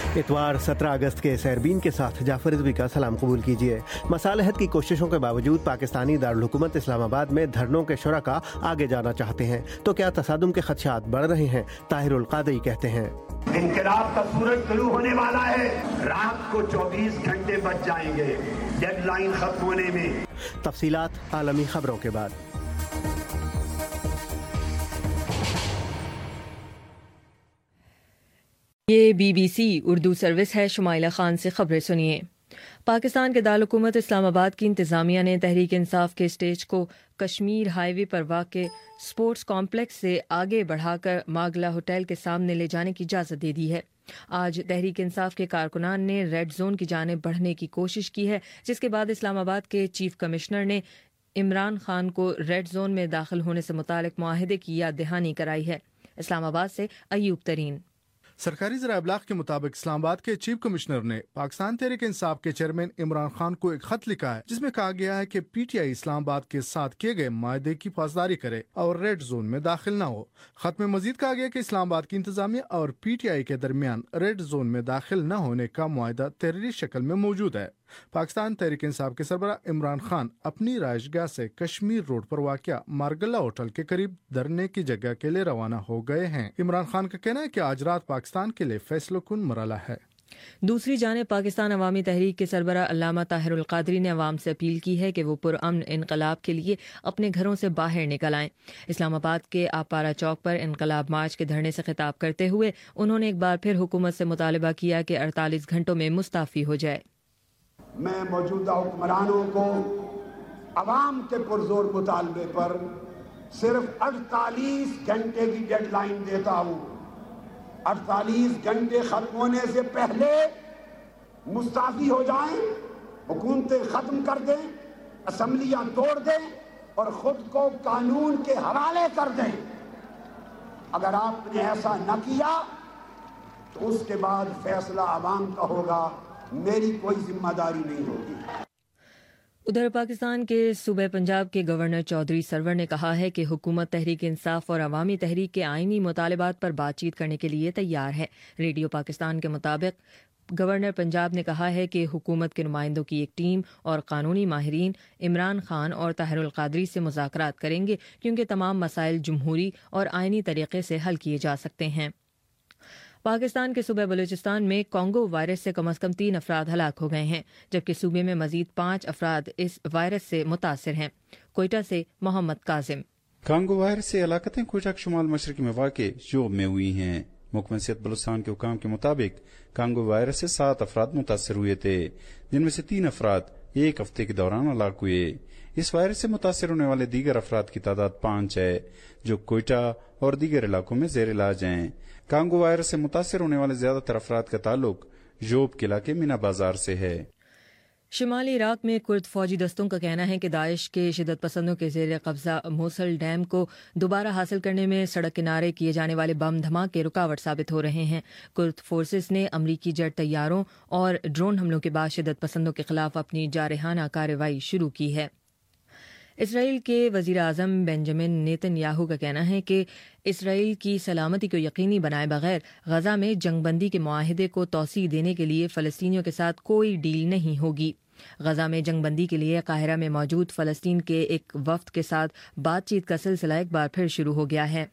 اتوار 17 اگست کے سیربین کے ساتھ جعفر رضوی کا سلام قبول کیجیے۔ مصالحت کی کوششوں کے باوجود پاکستانی دارالحکومت اسلام آباد میں دھرنوں کے شرکاء آگے جانا چاہتے ہیں تو کیا تصادم کے خدشات بڑھ رہے ہیں؟ طاہر القادری کہتے ہیں انقلاب کا سورج طلوع ہونے والا ہے، رات کو 24 گھنٹے بچ جائیں گے ڈیڈ لائن ختم ہونے میں۔ تفصیلات عالمی خبروں کے بعد۔ یہ BBC اردو سروس ہے۔ شمائلہ خان سے خبریں سنیے۔ پاکستان کے دارالحکومت اسلام آباد کی انتظامیہ نے تحریک انصاف کے اسٹیج کو کشمیر ہائی وے پر واقع اسپورٹس کمپلیکس سے آگے بڑھا کر ماگلا ہوٹل کے سامنے لے جانے کی اجازت دے دی ہے۔ آج تحریک انصاف کے کارکنان نے ریڈ زون کی جانب بڑھنے کی کوشش کی ہے، جس کے بعد اسلام آباد کے چیف کمشنر نے عمران خان کو ریڈ زون میں داخل ہونے سے متعلق معاہدے کی یاد دہانی کرائی ہے۔ اسلام آباد سے ایوب ترین۔ سرکاری ذرائع ابلاغ کے مطابق اسلام آباد کے چیف کمشنر نے پاکستان تحریک انصاف کے چیئرمین عمران خان کو ایک خط لکھا ہے، جس میں کہا گیا ہے کہ پی ٹی آئی اسلام آباد کے ساتھ کیے گئے معاہدے کی پاسداری کرے اور ریڈ زون میں داخل نہ ہو۔ خط میں مزید کہا گیا کہ اسلام آباد کی انتظامیہ اور پی ٹی آئی کے درمیان ریڈ زون میں داخل نہ ہونے کا معاہدہ تحریری شکل میں موجود ہے۔ پاکستان تحریک انصاف کے سربراہ عمران خان اپنی رہائش گاہ سے کشمیر روڈ پر واقع مارگلہ ہوٹل کے قریب دھرنے کی جگہ کے لیے روانہ ہو گئے ہیں۔ عمران خان کا کہنا ہے کہ آج رات پاکستان کے لیے فیصلہ کن مرحلہ ہے۔ دوسری جانب پاکستان عوامی تحریک کے سربراہ علامہ طاہر القادری نے عوام سے اپیل کی ہے کہ وہ پرامن انقلاب کے لیے اپنے گھروں سے باہر نکل آئیں۔ اسلام آباد کے آپارا چوک پر انقلاب مارچ کے دھرنے سے خطاب کرتے ہوئے انہوں نے ایک بار پھر حکومت سے مطالبہ کیا کہ 48 گھنٹوں میں مستعفی ہو جائے۔ میں موجودہ حکمرانوں کو عوام کے پرزور مطالبے پر صرف 48 گھنٹے کی ڈیڈ لائن دیتا ہوں۔ 48 گھنٹے ختم ہونے سے پہلے مستعفی ہو جائیں، حکومتیں ختم کر دیں، اسمبلیاں توڑ دیں اور خود کو قانون کے حوالے کر دیں۔ اگر آپ نے ایسا نہ کیا تو اس کے بعد فیصلہ عوام کا ہوگا، میری کوئی ذمہ داری نہیں ہوگی۔ ادھر پاکستان کے صوبہ پنجاب کے گورنر چودھری سرور نے کہا ہے کہ حکومت تحریک انصاف اور عوامی تحریک کے آئینی مطالبات پر بات چیت کرنے کے لیے تیار ہے۔ ریڈیو پاکستان کے مطابق گورنر پنجاب نے کہا ہے کہ حکومت کے نمائندوں کی ایک ٹیم اور قانونی ماہرین عمران خان اور طاہر القادری سے مذاکرات کریں گے، کیونکہ تمام مسائل جمہوری اور آئینی طریقے سے حل کیے جا سکتے ہیں۔ پاکستان کے صوبہ بلوچستان میں کانگو وائرس سے کم از کم 3 افراد ہلاک ہو گئے ہیں، جبکہ صوبے میں مزید 5 افراد اس وائرس سے متاثر ہیں۔ کوئٹہ سے محمد کاظم۔ کانگو وائرس سے ہلاکتیں کوئٹہ کے شمال مشرق میں واقع شوب میں ہوئی ہیں۔ محکمہ صحت بلوچستان کے حکام کے مطابق کانگو وائرس سے 7 افراد متاثر ہوئے تھے، جن میں سے 3 افراد ایک ہفتے کے دوران ہلاک ہوئے۔ اس وائرس سے متاثر ہونے والے دیگر افراد کی تعداد 5 ہے، جو کوئٹہ اور دیگر علاقوں میں زیر علاج ہیں۔ کانگو وائرس سے متاثر ہونے والے زیادہ تر افراد کا تعلق یوب کے علاقے مینا بازار سے ہے۔ شمالی عراق میں کرد فوجی دستوں کا کہنا ہے کہ داعش کے شدت پسندوں کے زیر قبضہ موصل ڈیم کو دوبارہ حاصل کرنے میں سڑک کنارے کیے جانے والے بم دھماکے رکاوٹ ثابت ہو رہے ہیں۔ کرد فورسز نے امریکی جیٹ طیاروں اور ڈرون حملوں کے بعد شدت پسندوں کے خلاف اپنی جارحانہ کارروائی شروع کی ہے۔ اسرائیل کے وزیر اعظم بنجامن نیتن یاہو کا کہنا ہے کہ اسرائیل کی سلامتی کو یقینی بنائے بغیر غزہ میں جنگ بندی کے معاہدے کو توسیع دینے کے لیے فلسطینیوں کے ساتھ کوئی ڈیل نہیں ہوگی۔ غزہ میں جنگ بندی کے لیے قاہرہ میں موجود فلسطین کے ایک وفد کے ساتھ بات چیت کا سلسلہ ایک بار پھر شروع ہو گیا ہے۔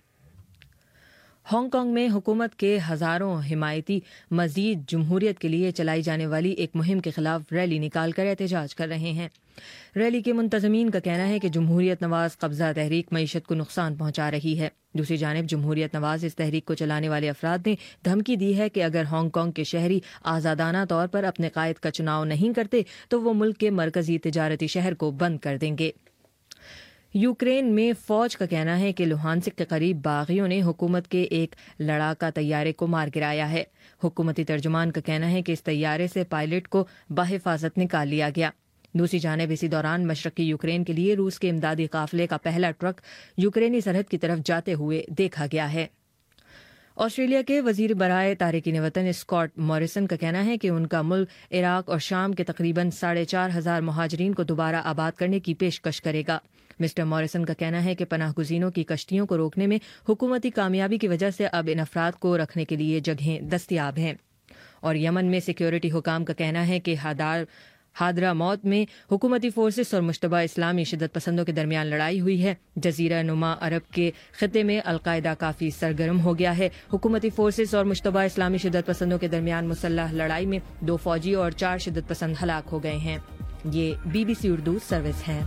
ہانگ کانگ میں حکومت کے ہزاروں حمایتی مزید جمہوریت کے لیے چلائی جانے والی ایک مہم کے خلاف ریلی نکال کر احتجاج کر رہے ہیں۔ ریلی کے منتظمین کا کہنا ہے کہ جمہوریت نواز قبضہ تحریک معیشت کو نقصان پہنچا رہی ہے۔ دوسری جانب جمہوریت نواز اس تحریک کو چلانے والے افراد نے دھمکی دی ہے کہ اگر ہانگ کانگ کے شہری آزادانہ طور پر اپنے قائد کا چناؤ نہیں کرتے تو وہ ملک کے مرکزی تجارتی شہر کو بند کر دیں گے۔ یوکرین میں فوج کا کہنا ہے کہ لوہانسک کے قریب باغیوں نے حکومت کے ایک لڑاکا طیارے کو مار گرایا ہے۔ حکومتی ترجمان کا کہنا ہے کہ اس طیارے سے پائلٹ کو بحفاظت نکال لیا گیا۔ دوسری جانب اسی دوران مشرقی یوکرین کے لیے روس کے امدادی قافلے کا پہلا ٹرک یوکرینی سرحد کی طرف جاتے ہوئے دیکھا گیا ہے۔ آسٹریلیا کے وزیر برائے تارکین وطن اسکاٹ موریسن کا کہنا ہے کہ ان کا ملک عراق اور شام کے تقریباً 4,500 مہاجرین کو دوبارہ آباد کرنے کی پیشکش کرے گا۔ مسٹر موریسن کا کہنا ہے کہ پناہ گزینوں کی کشتیوں کو روکنے میں حکومتی کامیابی کی وجہ سے اب ان افراد کو رکھنے کے لیے جگہیں دستیاب ہیں۔ और यमन में सिक्योरिटी हुकाम का कहना है कि हादरा मौत में हुकूमती फोर्सेस और मुश्तबा इस्लामी शिदत पसंदों के दरमियान लड़ाई हुई है। जजीरा नुमा अरब के खिते में अलकायदा काफ़ी सरगर्म हो गया है। हुकूमती फोर्सेस और मुश्तबा इस्लामी शिदत पसंदों के दरमियान मुसल्लह लड़ाई में 2 फौजी और 4 शिदत पसंद हलाक हो गए हैं। ये BBC उर्दू सर्विस है।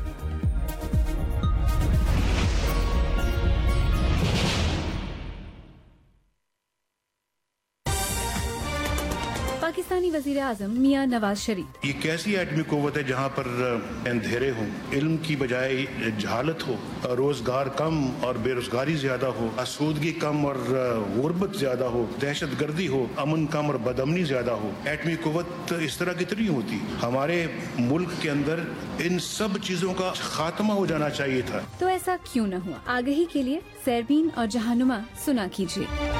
पाकिस्तानी वज़ीर आज़म मियां नवाज शरीफ। ये कैसी एटमी कुव्वत है जहाँ पर अंधेरे हों, इल्म की बजाय जहालत हो, रोजगार कम और बेरोजगारी ज्यादा हो, आसूदगी कम और गुर्बत ज्यादा हो, दहशत गर्दी हो, अमन कम और बदअमनी ज्यादा हो। एटमी कुव्वत इस तरह कितनी होती? हमारे मुल्क के अंदर इन सब चीजों का खात्मा हो जाना चाहिए था। तो ऐसा क्यों न हुआ? आगाही के लिए सैरबीन और जहानुमा सुना कीजिए।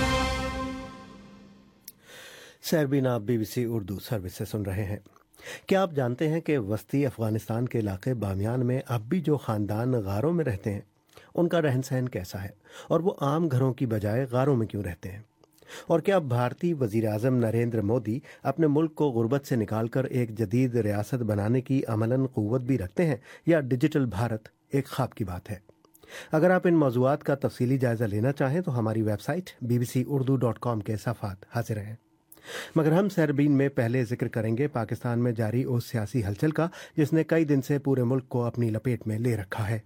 सैरबीन आप BBC उर्दू सर्विस से सुन रहे हैं। क्या आप जानते हैं कि वस्ती अफ़गानिस्तान के इलाके बामियान में अब भी जो ख़ानदान गारों में रहते हैं उनका रहन सहन कैसा है और वो आम घरों की बजाय गारों में क्यों रहते हैं? और क्या भारतीय वज़ीर आज़म नरेंद्र मोदी अपने मुल्क को गुर्बत से निकालकर एक जदीद रियासत बनाने की अमलन क़ुव्वत भी रखते हैं या डिजिटल भारत एक ख्वाब की बात है? अगर आप इन मौज़ूआत का तफसीली जायज़ा लेना चाहें तो हमारी वेबसाइट bbcurdu.com के सफ़ात हाज़िर हैं। मगर हम सैरबीन में पहले जिक्र करेंगे पाकिस्तान में जारी उस सियासी हलचल का जिसने कई दिन से पूरे मुल्क को अपनी लपेट में ले रखा है।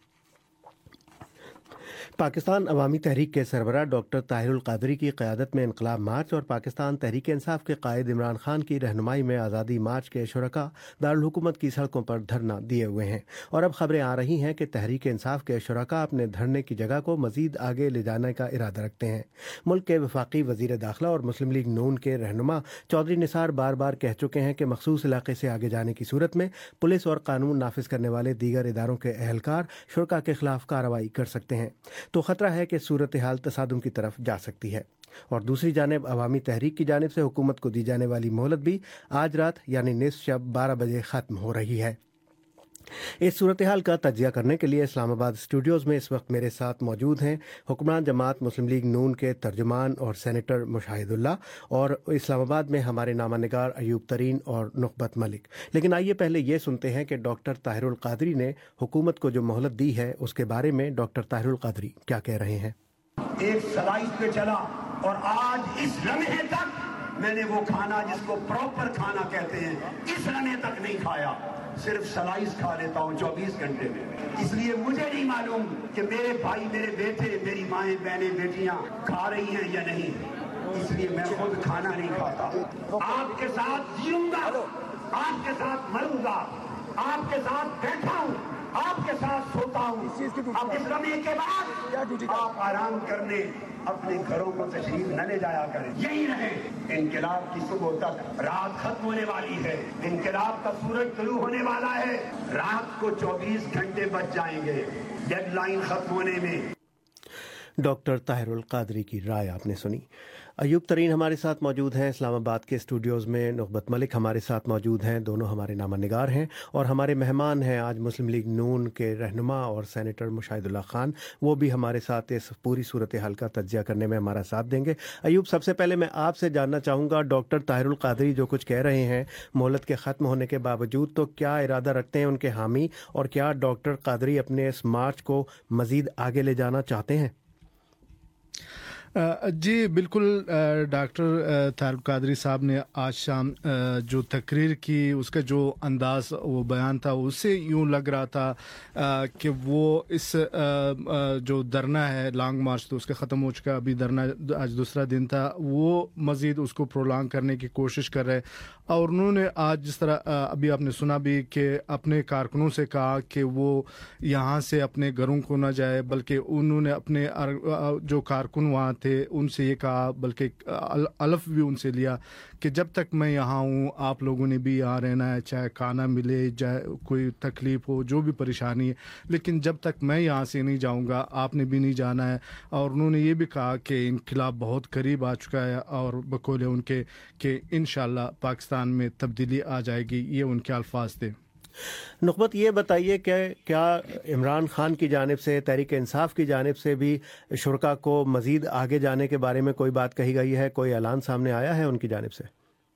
पाकिस्तान अवामी तहरीक के सरबराह डॉक्टर ताहिरुल क़ादरी की क़यादत में इनकलाब मार्च और पाकिस्तान तहरीक इंसाफ के कायद इमरान खान की रहनुमाई में आज़ादी मार्च के शुरका दारुल हुकूमत की सड़कों पर धरना दिए हुए हैं और अब खबरें आ रही हैं कि तहरीक इंसाफ के शुरका अपने धरने की जगह को मज़ीद आगे ले जाने का इरादा रखते हैं। मुल्क के वफाकी वज़ीर दाखिला और मुस्लिम लीग नून के रहनुमा चौधरी निसार बार बार कह चुके हैं कि मखसूस इलाके से आगे जाने की सूरत में पुलिस और कानून नाफिज करने वाले दीगर इदारों के अहलकार शुरका के खिलाफ कार्रवाई कर सकते हैं, तो खतरा है कि सूरत हाल तसादुम की तरफ जा सकती है। और दूसरी जानिब अवामी तहरीक की जानिब से हुकूमत को दी जाने वाली मोहलत भी आज रात यानी निस्फ शब 12 बजे ख़त्म हो रही है। इस सूरत हाल का तजिया करने के लिए इस्लामाबाद स्टूडियोज़ में इस वक्त मेरे साथ मौजूद हैं हुक्मरान जमात मुस्लिम लीग नून के तर्जुमान और सेनेटर मुशाहिदुल्लाह और इस्लामाबाद में हमारे नामानिगार अयूब तरीन और नुखबत मलिक। लेकिन आइए पहले ये सुनते हैं कि डॉक्टर ताहिरुल क़ादरी ने हुकूमत को जो मोहलत दी है उसके बारे में डॉक्टर ताहिरुल क़ादरी क्या कह रहे हैं। एक स्लाइस पे चला और आज इस लम्हे तक मैंने वो खाना जिसको प्रॉपर खाना कहते हैं इस लम्हे तक नहीं खाया, सिर्फ स्लाइस खा लेता हूँ 24 घंटे में। इसलिए मुझे नहीं मालूम कि मेरे भाई, मेरे बेटे, मेरी माएँ, बहनें, बेटियां खा रही हैं या नहीं, इसलिए मैं खुद खाना नहीं खाता। आपके साथ जीऊंगा, आपके साथ मरूंगा, आपके साथ बैठा हूँ, आपके साथ सोता हूँ। अब इस लम्हे के बाद आप आराम करने अपने घरों को तशरीफ न ले जाया करें, यही रहे। इनकलाब की सुबह तक रात खत्म होने वाली है, इनकलाब का सूरज तुलू होने वाला है, रात को 24 घंटे बच जाएंगे डेडलाइन खत्म होने में। डॉक्टर ताहिरुल क़ादरी की राय आपने सुनी। अयूब तरीन हमारे साथ मौजूद हैं इस्लामाबाद के स्टूडियोज़ में, नुखबत मलिक हमारे साथ मौजूद हैं, दोनों हमारे नामानिगार हैं और हमारे मेहमान हैं आज मुस्लिम लीग नून के रहनुमा और सेनेटर मुशाहिदुल्लाह खान, वो भी हमारे साथ इस पूरी सूरत हाल का तज्जिया करने में हमारा साथ देंगे। अयूब, सबसे पहले मैं आपसे जानना चाहूँगा डॉक्टर ताहिरुल क़ादरी जो कुछ कह रहे हैं मोहलत के ख़त्म होने के बावजूद, तो क्या इरादा रखते हैं उनके हामी और क्या डॉक्टर क़ादरी अपने इस मार्च को मज़ीद आगे ले जाना चाहते हैं? जी बिल्कुल, डॉक्टर ताहिरुल क़ादरी साहब ने आज शाम जो तकरीर की उसका जो अंदाज वो बयान था उससे यूँ लग रहा था कि वो इस जो धरना है लॉन्ग मार्च तो उसका ख़त्म हो चुका, अभी धरना आज दूसरा दिन था, वो मज़ीद उसको प्रोलॉन्ग करने की कोशिश कर रहे। और उन्होंने आज जिस तरह अभी आपने सुना भी कि अपने कारकुनों से कहा कि वो यहाँ से अपने घरों को न जाए, बल्कि उन्होंने अपने जो कारकुन वहाँ थे उनसे ये कहा, बल्कि अलफ भी उनसे लिया कि जब तक मैं यहाँ हूँ आप लोगों ने भी यहाँ रहना है, चाहे खाना मिले, चाहे कोई तकलीफ़ हो, जो भी परेशानी है, लेकिन जब तक मैं यहाँ से नहीं जाऊँगा आपने भी नहीं जाना है। और उन्होंने ये भी कहा कि इनकलाब बहुत करीब आ चुका है और बकौले उनके कि इंशाअल्लाह पाकिस्तान में तब्दीली आ जाएगी, ये उनके अल्फाज थे। नुखबत, ये बताइए कि क्या इमरान खान की जानिब से, तहरीक इंसाफ की जानिब से भी शुरका को मज़ीद आगे जाने के बारे में कोई बात कही गई है, कोई ऐलान सामने आया है उनकी जानिब से?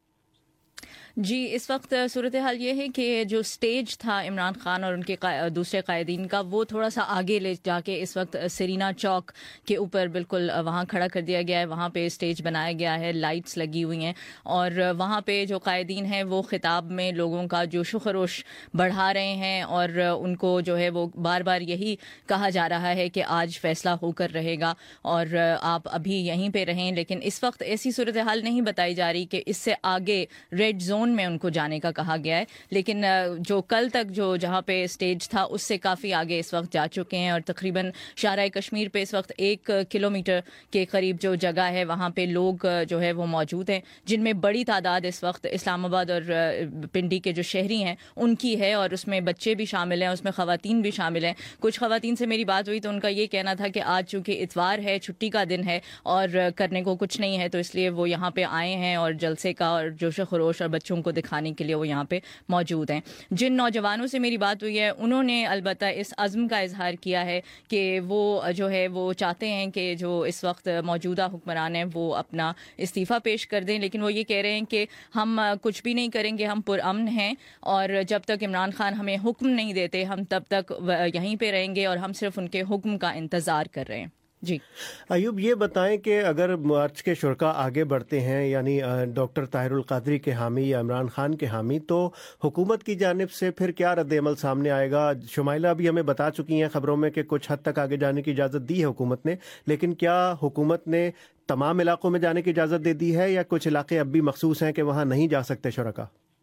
جی اس وقت صورتحال یہ ہے کہ جو سٹیج تھا عمران خان اور ان کے دوسرے قائدین کا وہ تھوڑا سا آگے لے جا کے اس وقت سرینا چوک کے اوپر بالکل وہاں کھڑا کر دیا گیا ہے. وہاں پہ سٹیج بنایا گیا ہے, لائٹس لگی ہوئی ہیں اور وہاں پہ جو قائدین ہیں وہ خطاب میں لوگوں کا جوش و خروش بڑھا رہے ہیں اور ان کو جو ہے وہ بار بار یہی کہا جا رہا ہے کہ آج فیصلہ ہو کر رہے گا اور آپ ابھی یہیں پہ رہیں. لیکن اس وقت ایسی صورتحال نہیں بتائی جا رہی کہ اس سے آگے ریڈ زون میں ان کو جانے کا کہا گیا ہے, لیکن جو کل تک جو جہاں پہ اسٹیج تھا اس سے کافی آگے اس وقت جا چکے ہیں اور تقریباً شاہراہ کشمیر پہ اس وقت 1 کلومیٹر کے قریب جو جگہ ہے وہاں پہ لوگ جو ہے وہ موجود ہیں, جن میں بڑی تعداد اس وقت اسلام آباد اور پنڈی کے جو شہری ہیں ان کی ہے اور اس میں بچے بھی شامل ہیں, اس میں خواتین بھی شامل ہیں. کچھ خواتین سے میری بات ہوئی تو ان کا یہ کہنا تھا کہ آج چونکہ اتوار ہے, چھٹی کا دن ہے اور کرنے کو کچھ نہیں ہے تو اس لیے وہ یہاں پہ آئے ہیں اور جلسے کا اور جوش و خروش اور بچوں کو دکھانے کے لیے وہ یہاں پہ موجود ہیں. جن نوجوانوں سے میری بات ہوئی ہے انہوں نے البتہ اس عزم کا اظہار کیا ہے کہ وہ جو ہے وہ چاہتے ہیں کہ جو اس وقت موجودہ حکمران ہیں وہ اپنا استعفیٰ پیش کر دیں, لیکن وہ یہ کہہ رہے ہیں کہ ہم کچھ بھی نہیں کریں گے, ہم پرامن ہیں اور جب تک عمران خان ہمیں حکم نہیں دیتے ہم تب تک یہیں پہ رہیں گے اور ہم صرف ان کے حکم کا انتظار کر رہے ہیں. جی ایوب یہ بتائیں کہ اگر مارچ کے شرکا آگے بڑھتے ہیں یعنی ڈاکٹر طاہر القادری کے حامی یا عمران خان کے حامی, تو حکومت کی جانب سے پھر کیا رد عمل سامنے آئے گا؟ شمائلہ بھی ہمیں بتا چکی ہیں خبروں میں کہ کچھ حد تک آگے جانے کی اجازت دی ہے حکومت نے, لیکن کیا حکومت نے تمام علاقوں میں جانے کی اجازت دے دی ہے یا کچھ علاقے اب بھی مخصوص ہیں کہ وہاں نہیں جا سکتے شرکا؟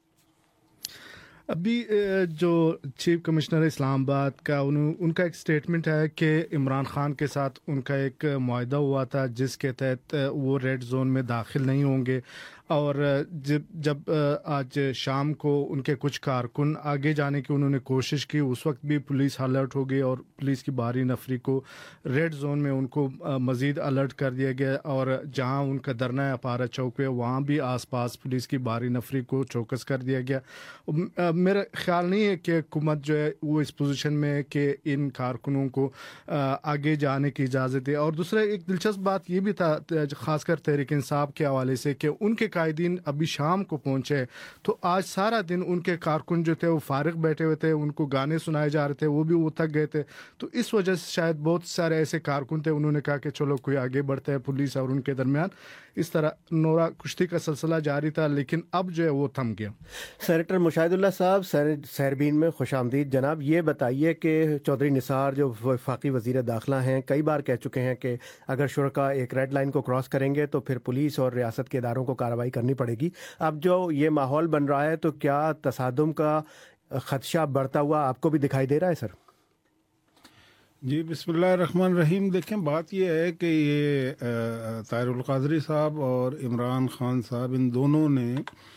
ابھی جو چیف کمشنر اسلام آباد کا ان کا ایک سٹیٹمنٹ ہے کہ عمران خان کے ساتھ ان کا ایک معاہدہ ہوا تھا جس کے تحت وہ ریڈ زون میں داخل نہیں ہوں گے, اور جب آج شام کو ان کے کچھ کارکن آگے جانے کی انہوں نے کوشش کی اس وقت بھی پولیس الرٹ ہو گئی اور پولیس کی باہری نفری کو ریڈ زون میں ان کو مزید الرٹ کر دیا گیا, اور جہاں ان کا دھرنا ہے اپارا چوک پہ وہاں بھی آس پاس پولیس کی باہری نفری کو چوکس کر دیا گیا. میرا خیال نہیں ہے کہ حکومت جو ہے وہ اس پوزیشن میں ہے کہ ان کارکنوں کو آگے جانے کی اجازت دے. اور دوسرا ایک دلچسپ بات یہ بھی تھا خاص کر تحریک انصاف کے حوالے سے کہ ان کے قائدین ابھی شام کو پہنچے تو آج سارا دن ان کے کارکن جو تھے وہ فارغ بیٹھے ہوئے تھے, ان کو گانے سنائے جا رہے تھے, وہ تھک گئے تھے. تو اس وجہ سے شاید بہت سارے ایسے کارکن تھے انہوں نے کہا کہ چلو کوئی آگے بڑھتا ہے, پولیس اور ان کے درمیان اس طرح نورا کشتی کا سلسلہ جاری تھا, لیکن اب جو ہے وہ تھم گیا. سینیٹر مشاہد اللہ صاحب سیربین میں خوش آمدید. جناب یہ بتائیے کہ چودھری نثار جو وفاقی وزیر داخلہ ہیں کئی بار کہہ چکے ہیں کہ اگر شرکا ایک ریڈ لائن کو کراس کریں گے تو پھر پولیس اور ریاست کے اداروں کو کارروائی کرنی پڑے گی. اب جو یہ ماحول بن رہا ہے تو کیا تصادم کا خدشہ بڑھتا ہوا آپ کو بھی دکھائی دے رہا ہے سر؟ جی بسم اللہ الرحمن الرحیم. دیکھیں بات یہ ہے کہ یہ طاہر القادری صاحب اور عمران خان صاحب ان دونوں نے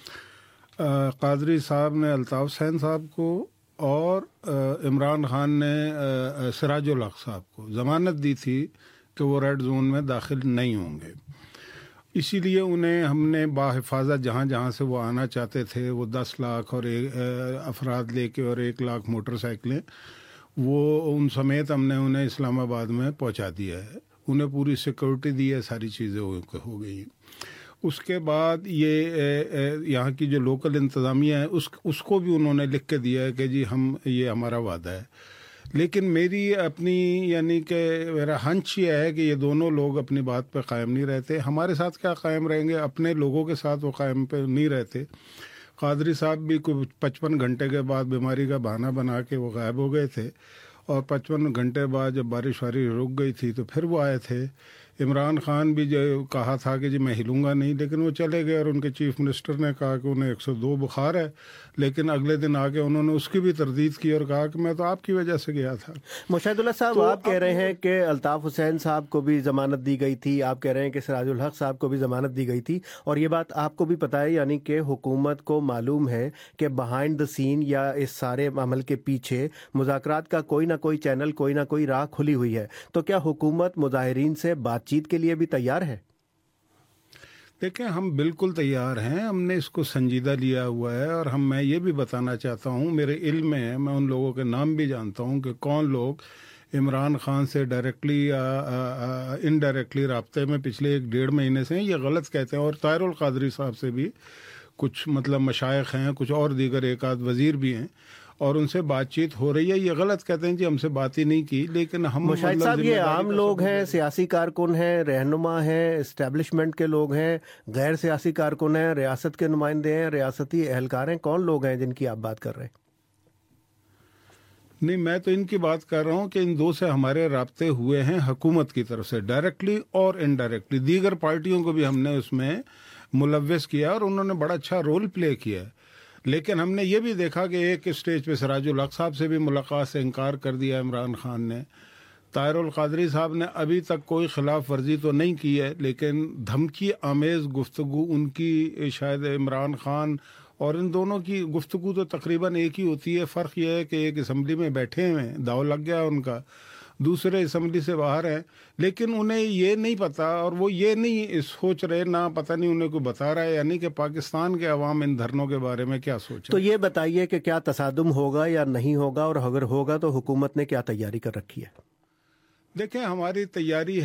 قادری صاحب نے الطاف حسین صاحب کو اور عمران خان نے سراج الحق صاحب کو ضمانت دی تھی کہ وہ ریڈ زون میں داخل نہیں ہوں گے. اسی لیے انہیں ہم نے باحفاظت جہاں جہاں سے وہ آنا چاہتے تھے وہ 10 لاکھ اور افراد لے کے اور 1 لاکھ موٹر سائیکلیں وہ ان سمیت ہم نے انہیں اسلام آباد میں پہنچا دیا ہے. انہیں پوری سیکورٹی دی ہے, ساری چیزیں ہو گئی. اس کے بعد یہ یہاں کی جو لوکل انتظامیہ ہے اس کو بھی انہوں نے لکھ کے دیا ہے کہ جی یہ ہمارا وعدہ ہے. لیکن میری اپنی یعنی کہ میرا ہنچ یہ ہے کہ یہ دونوں لوگ اپنی بات پہ قائم نہیں رہتے. ہمارے ساتھ کیا قائم رہیں گے, اپنے لوگوں کے ساتھ وہ قائم پہ نہیں رہتے. قادری صاحب بھی کوئی 55 گھنٹے کے بعد بیماری کا بہانہ بنا کے وہ غائب ہو گئے تھے, اور 55 گھنٹے بعد جب بارش رک گئی تھی تو پھر وہ آئے تھے. عمران خان بھی جو کہا تھا کہ جی میں ہلوں گا نہیں, لیکن وہ چلے گئے اور ان کے چیف منسٹر نے کہا کہ انہیں 102 بخار ہے, لیکن اگلے دن آ کے انہوں نے اس کی بھی تردید کی اور کہا کہ میں تو آپ کی وجہ سے گیا تھا. مشاہد اللہ صاحب آپ کہہ رہے ہیں کہ الطاف حسین صاحب کو بھی ضمانت دی گئی تھی, آپ کہہ رہے ہیں کہ سراج الحق صاحب کو بھی ضمانت دی گئی تھی, اور یہ بات آپ کو بھی پتہ ہے یعنی کہ حکومت کو معلوم ہے کہ بہائنڈ دا سین یا اس سارے عمل کے پیچھے مذاکرات کا کوئی نہ کوئی چینل, کوئی نہ کوئی راہ کھلی ہوئی ہے. تو کیا حکومت مظاہرین سے بات چیت کے لیے بھی تیار ہے؟ دیکھیں ہم بالکل تیار ہیں, ہم نے اس کو سنجیدہ لیا ہوا ہے, اور میں یہ بھی بتانا چاہتا ہوں, میرے علم میں ہے, میں ان لوگوں کے نام بھی جانتا ہوں کہ کون لوگ عمران خان سے ڈائریکٹلی یا انڈائریکٹلی رابطے میں پچھلے 1-1.5 مہینے سے ہیں. یہ غلط کہتے ہیں. اور طاہر القادری صاحب سے بھی کچھ مطلب مشائخ ہیں, کچھ اور دیگر ایک آدھ وزیر بھی ہیں, اور ان سے بات چیت ہو رہی ہے. یہ غلط کہتے ہیں جی ہم سے بات ہی نہیں کی, لیکن ہم مشاہد صاحب یہ عام لوگ ہیں, سیاسی کارکن ہیں, رہنما ہیں, اسٹیبلشمنٹ کے لوگ ہیں, غیر سیاسی کارکن ہیں, ریاست کے نمائندے ہیں, ریاستی اہلکار ہیں, کون لوگ ہیں جن کی آپ بات کر رہے ہیں؟ نہیں, میں تو ان کی بات کر رہا ہوں کہ ان دو سے ہمارے رابطے ہوئے ہیں حکومت کی طرف سے ڈائریکٹلی اور انڈائریکٹلی. دیگر پارٹیوں کو بھی ہم نے اس میں ملوث کیا اور انہوں نے بڑا اچھا رول پلے کیا ہے. لیکن ہم نے یہ بھی دیکھا کہ ایک اسٹیج پہ سراج الحق صاحب سے بھی ملاقات سے انکار کر دیا عمران خان نے. طاہر القادری صاحب نے ابھی تک کوئی خلاف ورزی تو نہیں کی ہے, لیکن دھمکی آمیز گفتگو ان کی شاید عمران خان اور ان دونوں کی گفتگو تو تقریباً ایک ہی ہوتی ہے. فرق یہ ہے کہ ایک اسمبلی میں بیٹھے ہوئے ہیں, داؤ لگ گیا ان کا, دوسرے اسمبلی سے باہر ہیں, لیکن انہیں یہ نہیں پتا اور وہ یہ نہیں سوچ رہے, نہ پتہ نہیں انہیں کوئی بتا رہا ہے یعنی کہ پاکستان کے عوام ان دھرنوں کے بارے میں کیا سوچیں. تو یہ بتائیے کہ کیا تصادم ہوگا یا نہیں ہوگا, اور اگر ہوگا تو حکومت نے کیا تیاری کر رکھی ہے؟ دیکھیں, ہماری تیاری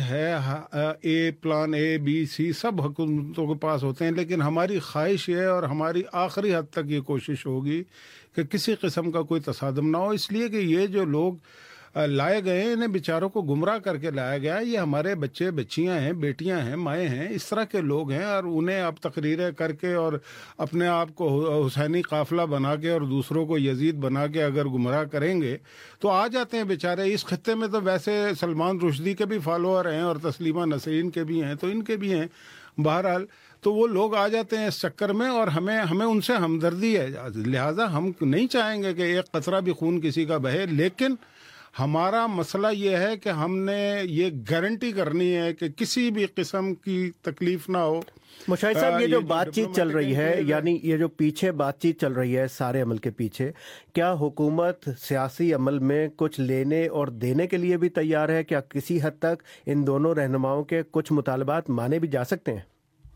ہے, پلان اے بی سی سب حکومتوں کے پاس ہوتے ہیں, لیکن ہماری خواہش ہے اور ہماری آخری حد تک یہ کوشش ہوگی کہ کسی قسم کا کوئی تصادم نہ ہو. اس لیے کہ یہ جو لوگ لائے گئے ہیں, انہیں بیچاروں کو گمراہ کر کے لایا گیا. یہ ہمارے بچے بچیاں ہیں, بیٹیاں ہیں, مائیں ہیں, اس طرح کے لوگ ہیں, اور انہیں اب تقریریں کر کے اور اپنے آپ کو حسینی قافلہ بنا کے اور دوسروں کو یزید بنا کے اگر گمراہ کریں گے تو آ جاتے ہیں بیچارے. اس خطے میں تو ویسے سلمان رشدی کے بھی فالوور ہیں اور تسلیمہ نسرین کے بھی ہیں, تو ان کے بھی ہیں. بہرحال تو وہ لوگ آ جاتے ہیں اس چکر میں, اور ہمیں ان سے ہمدردی ہے, لہٰذا ہم نہیں چاہیں گے کہ ایک قطرہ بھی خون کسی کا بہے. لیکن ہمارا مسئلہ یہ ہے کہ ہم نے یہ گارنٹی کرنی ہے کہ کسی بھی قسم کی تکلیف نہ ہو. مشاہد صاحب, یہ جو بات چیت چل رہی ہے, یعنی یہ جو پیچھے بات چیت چل رہی ہے سارے عمل کے پیچھے, کیا حکومت سیاسی عمل میں کچھ لینے اور دینے کے لیے بھی تیار ہے؟ کیا کسی حد تک ان دونوں رہنماؤں کے کچھ مطالبات مانے بھی جا سکتے ہیں؟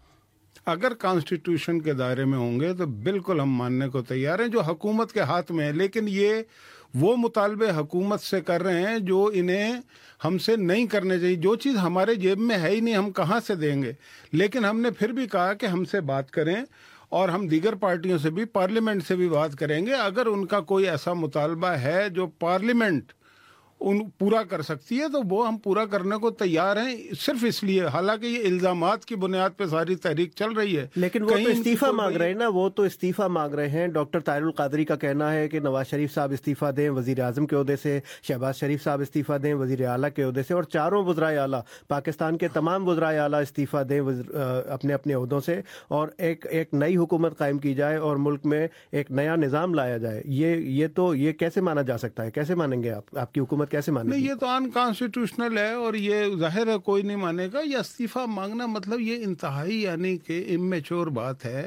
اگر کانسٹیٹیوشن کے دائرے میں ہوں گے تو بالکل ہم ماننے کو تیار ہیں, جو حکومت کے ہاتھ میں ہے. لیکن یہ وہ مطالبے حکومت سے کر رہے ہیں جو انہیں ہم سے نہیں کرنے چاہیے. جو چیز ہمارے جیب میں ہے ہی نہیں, ہم کہاں سے دیں گے. لیکن ہم نے پھر بھی کہا کہ ہم سے بات کریں, اور ہم دیگر پارٹیوں سے بھی, پارلیمنٹ سے بھی بات کریں گے. اگر ان کا کوئی ایسا مطالبہ ہے جو پارلیمنٹ پورا کر سکتی ہے تو وہ ہم پورا کرنے کو تیار ہیں. صرف اس لیے, حالانکہ یہ الزامات کی بنیاد پہ ساری تحریک چل رہی ہے. لیکن وہ تو استعفیٰ مانگ رہے ہیں نا, وہ تو استعفیٰ مانگ رہے ہیں. ڈاکٹر طاہر القادری کا کہنا ہے کہ نواز شریف صاحب استعفیٰ دیں وزیر اعظم کے عہدے سے, شہباز شریف صاحب استعفیٰ دیں وزیر اعلیٰ کے عہدے سے, اور چاروں وزرائے اعلیٰ, پاکستان کے تمام وزرائے اعلیٰ استعفیٰ دیں اپنے اپنے عہدوں سے, اور ایک نئی حکومت قائم کی جائے اور ملک میں ایک نیا نظام لایا جائے. یہ کیسے مانا جا سکتا ہے؟ کیسے مانیں گے آپ کی حکومت کیسے مانے گی؟ یہ تو ان کانسٹیٹیوشنل ہے, اور یہ ظاہر ہے کوئی نہیں مانے گا. یہ استعفیٰ مانگنا مطلب یہ انتہائی یعنی کہ امیچور بات ہے.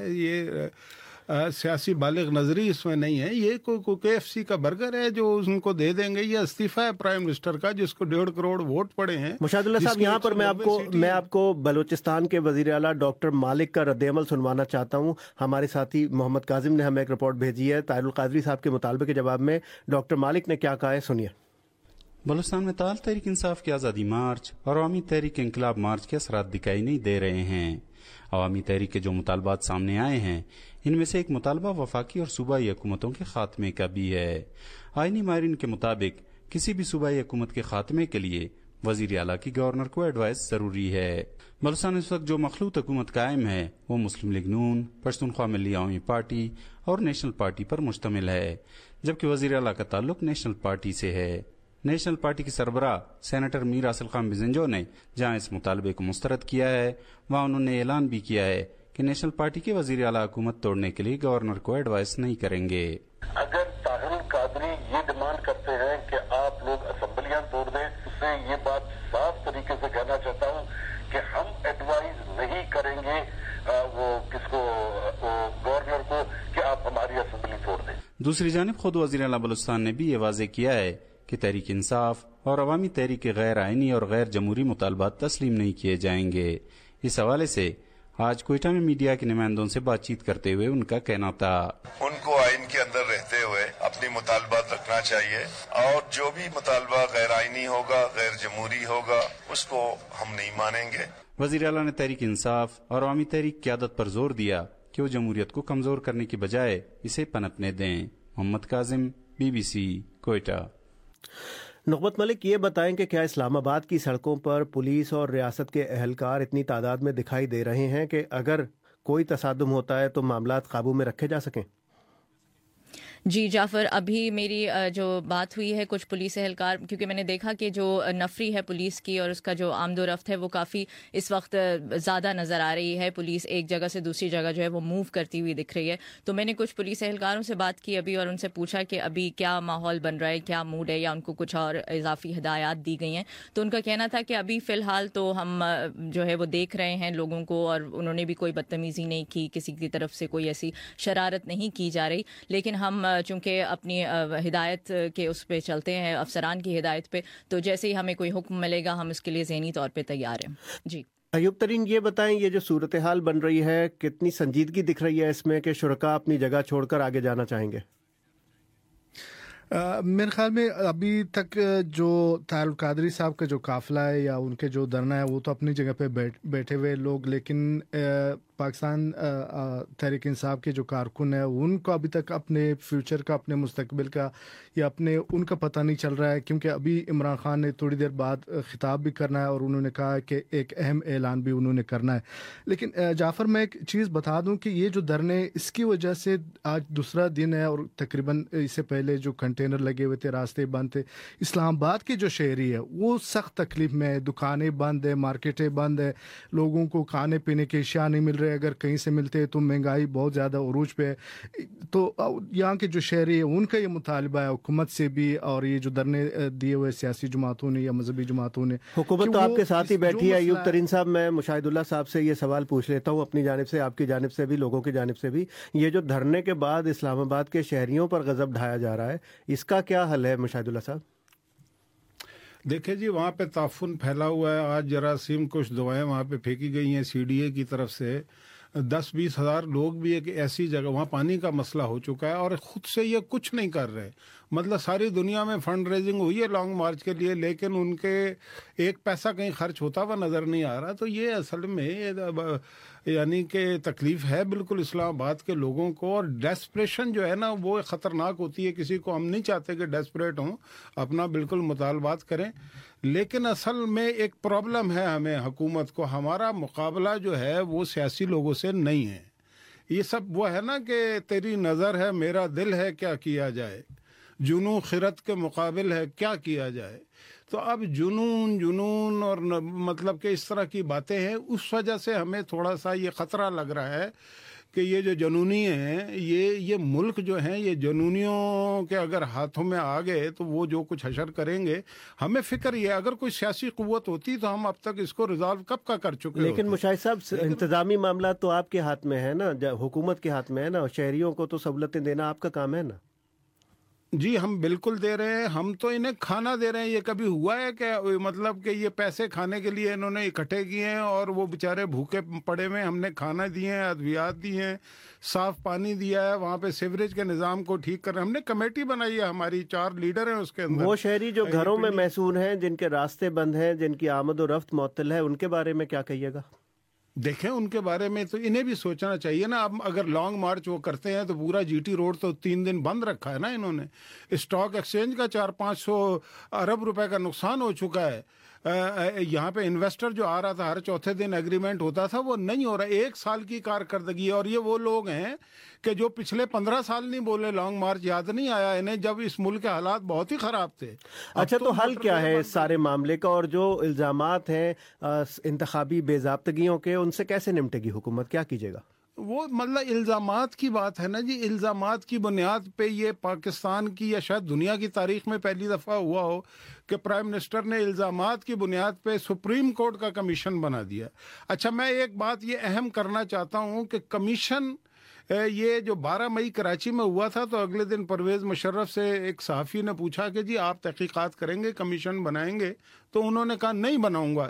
یہ سیاسی بالغ نظری اس میں نہیں ہے. یہ کوئی KFC کا برگر ہے جو ان کو دے دیں گے. یہ استعفیٰ ہے پرائم منسٹر کا, جس کو 1.5 کروڑ ووٹ پڑے ہیں. مشاہد اللہ صاحب, یہاں پر میں آپ کو بلوچستان کے وزیر اعلیٰ ڈاکٹر مالک کا رد عمل سنوانا چاہتا ہوں. ہمارے ساتھی محمد کاظم نے ہمیں ایک رپورٹ بھیجی ہے. طاہر القادری صاحب کے مطالبے کے جواب میں ڈاکٹر مالک نے کیا کہا ہے, سنیے. بلوچستان میں تال تحریک انصاف کی آزادی مارچ اور عوامی تحریک انقلاب مارچ کے اثرات دکھائی نہیں دے رہے ہیں. عوامی تحریک کے جو مطالبات سامنے آئے ہیں, ان میں سے ایک مطالبہ وفاقی اور صوبائی حکومتوں کے خاتمے کا بھی ہے. آئینی ماہرین کے مطابق کسی بھی صوبائی حکومت کے خاتمے کے لیے وزیر اعلیٰ کی گورنر کو ایڈوائز ضروری ہے. بلوچستان اس وقت جو مخلوط حکومت قائم ہے وہ مسلم لیگ نون, پشتونخوا ملی عوامی پارٹی اور نیشنل پارٹی پر مشتمل ہے, جبکہ وزیر اعلیٰ کا تعلق نیشنل پارٹی سے ہے. نیشنل پارٹی کے سربراہ سینیٹر میر اصل خان بزنجو نے جہاں اس مطالبے کو مسترد کیا ہے, وہاں انہوں نے اعلان بھی کیا ہے کہ نیشنل پارٹی کے وزیر اعلیٰ حکومت توڑنے کے لیے گورنر کو ایڈوائز نہیں کریں گے. اگر طاہر القادری یہ ڈیمانڈ کرتے ہیں کہ آپ لوگ اسمبلیاں توڑ دیں, اس سے یہ بات صاف طریقے سے کہنا چاہتا ہوں کہ ہم ایڈوائز نہیں کریں گے گورنر کو کہ آپ ہماری اسمبلی توڑ دیں. دوسری جانب خود وزیر اعلیٰ بلوچستان نے بھی یہ واضح کیا ہے کہ تحریک انصاف اور عوامی تحریک کے غیر آئینی اور غیر جمہوری مطالبات تسلیم نہیں کیے جائیں گے. اس حوالے سے آج کوئٹہ میں میڈیا کے نمائندوں سے بات چیت کرتے ہوئے ان کا کہنا تھا, ان کو آئین کے اندر رہتے ہوئے اپنی مطالبات رکھنا چاہیے, اور جو بھی مطالبہ غیر آئینی ہوگا, غیر جمہوری ہوگا, اس کو ہم نہیں مانیں گے. وزیر اعلیٰ نے تحریک انصاف اور عوامی تحریک قیادت پر زور دیا کہ وہ جمہوریت کو کمزور کرنے کی بجائے اسے پنپنے دیں۔ محمد کاظم، BBC، کوئٹہ۔ نعمت ملک، یہ بتائیں کہ کیا اسلام آباد کی سڑکوں پر پولیس اور ریاست کے اہلکار اتنی تعداد میں دکھائی دے رہے ہیں کہ اگر کوئی تصادم ہوتا ہے تو معاملات قابو میں رکھے جا سکیں؟ جی جعفر، ابھی میری جو بات ہوئی ہے کچھ پولیس اہلکار، کیونکہ میں نے دیکھا کہ جو نفری ہے پولیس کی اور اس کا جو آمد و رفت ہے وہ کافی اس وقت زیادہ نظر آ رہی ہے۔ پولیس ایک جگہ سے دوسری جگہ جو ہے وہ موو کرتی ہوئی دکھ رہی ہے۔ تو میں نے کچھ پولیس اہلکاروں سے بات کی ابھی اور ان سے پوچھا کہ ابھی کیا ماحول بن رہا ہے، کیا موڈ ہے، یا ان کو کچھ اور اضافی ہدایات دی گئی ہیں۔ تو ان کا کہنا تھا کہ ابھی فی الحال تو ہم جو ہے وہ دیکھ رہے ہیں لوگوں کو، اور انہوں نے بھی کوئی بدتمیزی نہیں کی، کسی کی طرف سے کوئی ایسی شرارت نہیں کی جا رہی، لیکن ہم چونکہ اپنی ہدایت کے اس پہ چلتے ہیں، افسران کی ہدایت پہ، تو جیسے ہی ہمیں کوئی حکم ملے گا ہم اس کے لیے ذہنی طور پہ تیار ہیں۔ جی ایوب ترین، یہ بتائیں یہ جو صورتحال بن رہی ہے کتنی سنجیدگی دکھ رہی ہے اس میں کہ شرکاء اپنی جگہ چھوڑ کر آگے جانا چاہیں گے؟ میرے خیال میں ابھی تک جو طاہر القادری صاحب کا جو قافلہ ہے یا ان کے جو دھرنا ہے وہ تو اپنی جگہ پہ بیٹھے ہوئے لوگ، لیکن پاکستان تحریک انصاف کے جو کارکن ہیں ان کو ابھی تک اپنے فیوچر کا، اپنے مستقبل کا یا اپنے ان کا پتہ نہیں چل رہا ہے، کیونکہ ابھی عمران خان نے تھوڑی دیر بعد خطاب بھی کرنا ہے اور انہوں نے کہا کہ ایک اہم اعلان بھی انہوں نے کرنا ہے۔ لیکن جعفر، میں ایک چیز بتا دوں کہ یہ جو دھرنے اس کی وجہ سے آج دوسرا دن ہے اور تقریباً اس سے پہلے جو کنٹینر لگے ہوئے تھے، راستے بند تھے، اسلام آباد کے جو شہری ہے وہ سخت تکلیف میں ہے، دکانیں بند ہے، مارکیٹیں بند ہے، لوگوں کو کھانے پینے کے اشیاء نہیں مل رہے، اگر کہیں سے ملتے ہیں تو مہنگائی بہت زیادہ عروج پہ ہے۔ تو یہاں کے جو شہری ہیں ان کا یہ مطالبہ ہے حکومت سے بھی، اور یہ جو دھرنے دیے ہوئے سیاسی جماعتوں نے یا مذہبی جماعتوں نے، حکومت تو آپ کے ساتھ ہی بیٹھی ہے۔ ایوب ترین صاحب، میں مشاہد اللہ صاحب سے یہ سوال پوچھ لیتا ہوں اپنی جانب سے، آپ کی جانب سے بھی، لوگوں کی جانب سے بھی، یہ جو دھرنے کے بعد اسلام آباد کے شہریوں پر غضب ڈھایا جا رہا ہے، اس کا کیا حل ہے مشاہد اللہ صاحب؟ دیکھیں جی، وہاں پہ تعفن پھیلا ہوا ہے۔ آج جراثیم کچھ دعائیں وہاں پہ پھینکی گئی ہیں CDA کی طرف سے، 10-20 ہزار لوگ بھی ایک ایسی جگہ، وہاں پانی کا مسئلہ ہو چکا ہے اور خود سے یہ کچھ نہیں کر رہے۔ مطلب ساری دنیا میں فنڈ ریزنگ ہوئی ہے لانگ مارچ کے لیے، لیکن ان کے ایک پیسہ کہیں خرچ ہوتا ہوا نظر نہیں آ رہا۔ تو یہ اصل میں یعنی کہ تکلیف ہے بالکل اسلام آباد کے لوگوں کو، اور ڈیسپریشن جو ہے نا وہ خطرناک ہوتی ہے کسی کو۔ ہم نہیں چاہتے کہ ڈیسپریٹ ہوں، اپنا بالکل مطالبات کریں، لیکن اصل میں ایک پرابلم ہے ہمیں حکومت کو، ہمارا مقابلہ جو ہے وہ سیاسی لوگوں سے نہیں ہے۔ یہ سب وہ ہے نا کہ تیری نظر ہے میرا دل ہے کیا کیا جائے، جنون خرت کے مقابل ہے کیا کیا جائے۔ تو اب جنون اور مطلب کہ اس طرح کی باتیں ہیں، اس وجہ سے ہمیں تھوڑا سا یہ خطرہ لگ رہا ہے کہ یہ جو جنونی ہیں، یہ ملک جو ہیں، یہ جنونیوں کے اگر ہاتھوں میں آ گئے تو وہ جو کچھ حشر کریں گے۔ ہمیں فکر یہ، اگر کوئی سیاسی قوت ہوتی تو ہم اب تک اس کو ریزالو کب کا کر چکے۔ لیکن مشاہد صاحب، انتظامی معاملات تو آپ کے ہاتھ میں ہے نا، حکومت کے ہاتھ میں ہے نا، شہریوں کو تو سہولتیں دینا آپ کا کام ہے نا۔ جی ہم بالکل دے رہے ہیں، ہم تو انہیں کھانا دے رہے ہیں۔ یہ کبھی ہوا ہے کہ مطلب کہ یہ پیسے کھانے کے لیے انہوں نے اکٹھے کیے ہیں اور وہ بیچارے بھوکے پڑے ہوئے، ہم نے کھانا دیے ہیں، ادویات دی ہیں، صاف پانی دیا ہے، وہاں پہ سیوریج کے نظام کو ٹھیک کر رہے ہیں۔ ہم نے کمیٹی بنائی ہے، ہماری 4 لیڈر ہیں اس کے اندر۔ وہ شہری جو گھروں میں محصور ہیں، جن کے راستے بند ہیں، جن کی آمد و رفت معطل ہے، ان کے بارے میں کیا کہیے گا؟ دیکھیں ان کے بارے میں تو انہیں بھی سوچنا چاہیے نا۔ اب اگر لانگ مارچ وہ کرتے ہیں تو پورا GT روڈ تو 3 دن بند رکھا ہے نا انہوں نے۔ اسٹاک ایکسچینج کا 400-500 ارب روپے کا نقصان ہو چکا ہے۔ یہاں پہ انویسٹر جو آ رہا تھا ہر چوتھے دن ایگریمنٹ ہوتا تھا، وہ نہیں ہو رہا۔ 1 سال کی کارکردگی ہے، اور یہ وہ لوگ ہیں کہ جو پچھلے 15 سال نہیں بولے لانگ مارچ، یاد نہیں آیا انہیں جب اس ملک کے حالات بہت ہی خراب تھے۔ اچھا، تو حل کیا ہے اس سارے معاملے کا؟ اور جو الزامات ہیں انتخابی بے ضابطگیوں کے، ان سے کیسے نمٹے گی حکومت؟ کیا کیجیے گا؟ وہ مطلب الزامات کی بات ہے نا جی، الزامات کی بنیاد پہ یہ پاکستان کی یا شاید دنیا کی تاریخ میں پہلی دفعہ ہوا ہو کہ پرائم منسٹر نے الزامات کی بنیاد پہ سپریم کورٹ کا کمیشن بنا دیا۔ اچھا، میں ایک بات یہ اہم کرنا چاہتا ہوں کہ کمیشن یہ جو 12 مئی کراچی میں ہوا تھا، تو اگلے دن پرویز مشرف سے ایک صحافی نے پوچھا کہ جی آپ تحقیقات کریں گے، کمیشن بنائیں گے؟ تو انہوں نے کہا نہیں بناؤں گا،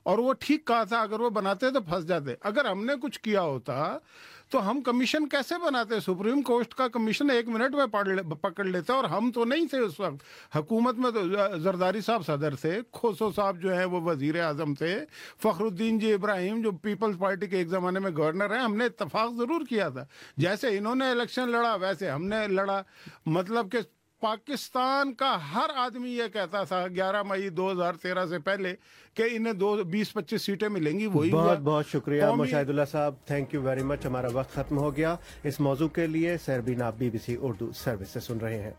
اور وہ ٹھیک کہا تھا, اگر وہ بناتے تو پھنس جاتے. اگر ہم نے کچھ کیا ہوتا تو ہم کمیشن کیسے بناتے؟ سپریم کورٹ کا کمیشن 1 منٹ میں پکڑ لیتے, اور ہم تو نہیں تھے اس وقت حکومت میں. تو زرداری صاحب صدر تھے, کھوسو صاحب جو ہیں وہ وزیر اعظم تھے, فخر الدین جی ابراہیم جو پیپلز پارٹی کے ایک زمانے میں گورنر ہیں. ہم نے اتفاق ضرور کیا تھا, جیسے انہوں نے الیکشن لڑا ویسے ہم نے لڑا. مطلب کہ پاکستان کا ہر آدمی یہ کہتا تھا 11 مئی 2013 سے پہلے کہ انہیں 20-25 سیٹیں ملیں گی. وہی بہت بہت شکریہ مشاہد اللہ صاحب, تھینک یو ویری مچ. ہمارا وقت ختم ہو گیا اس موضوع کے لیے. سہربین آپ BBC اردو سروس سے سن رہے ہیں.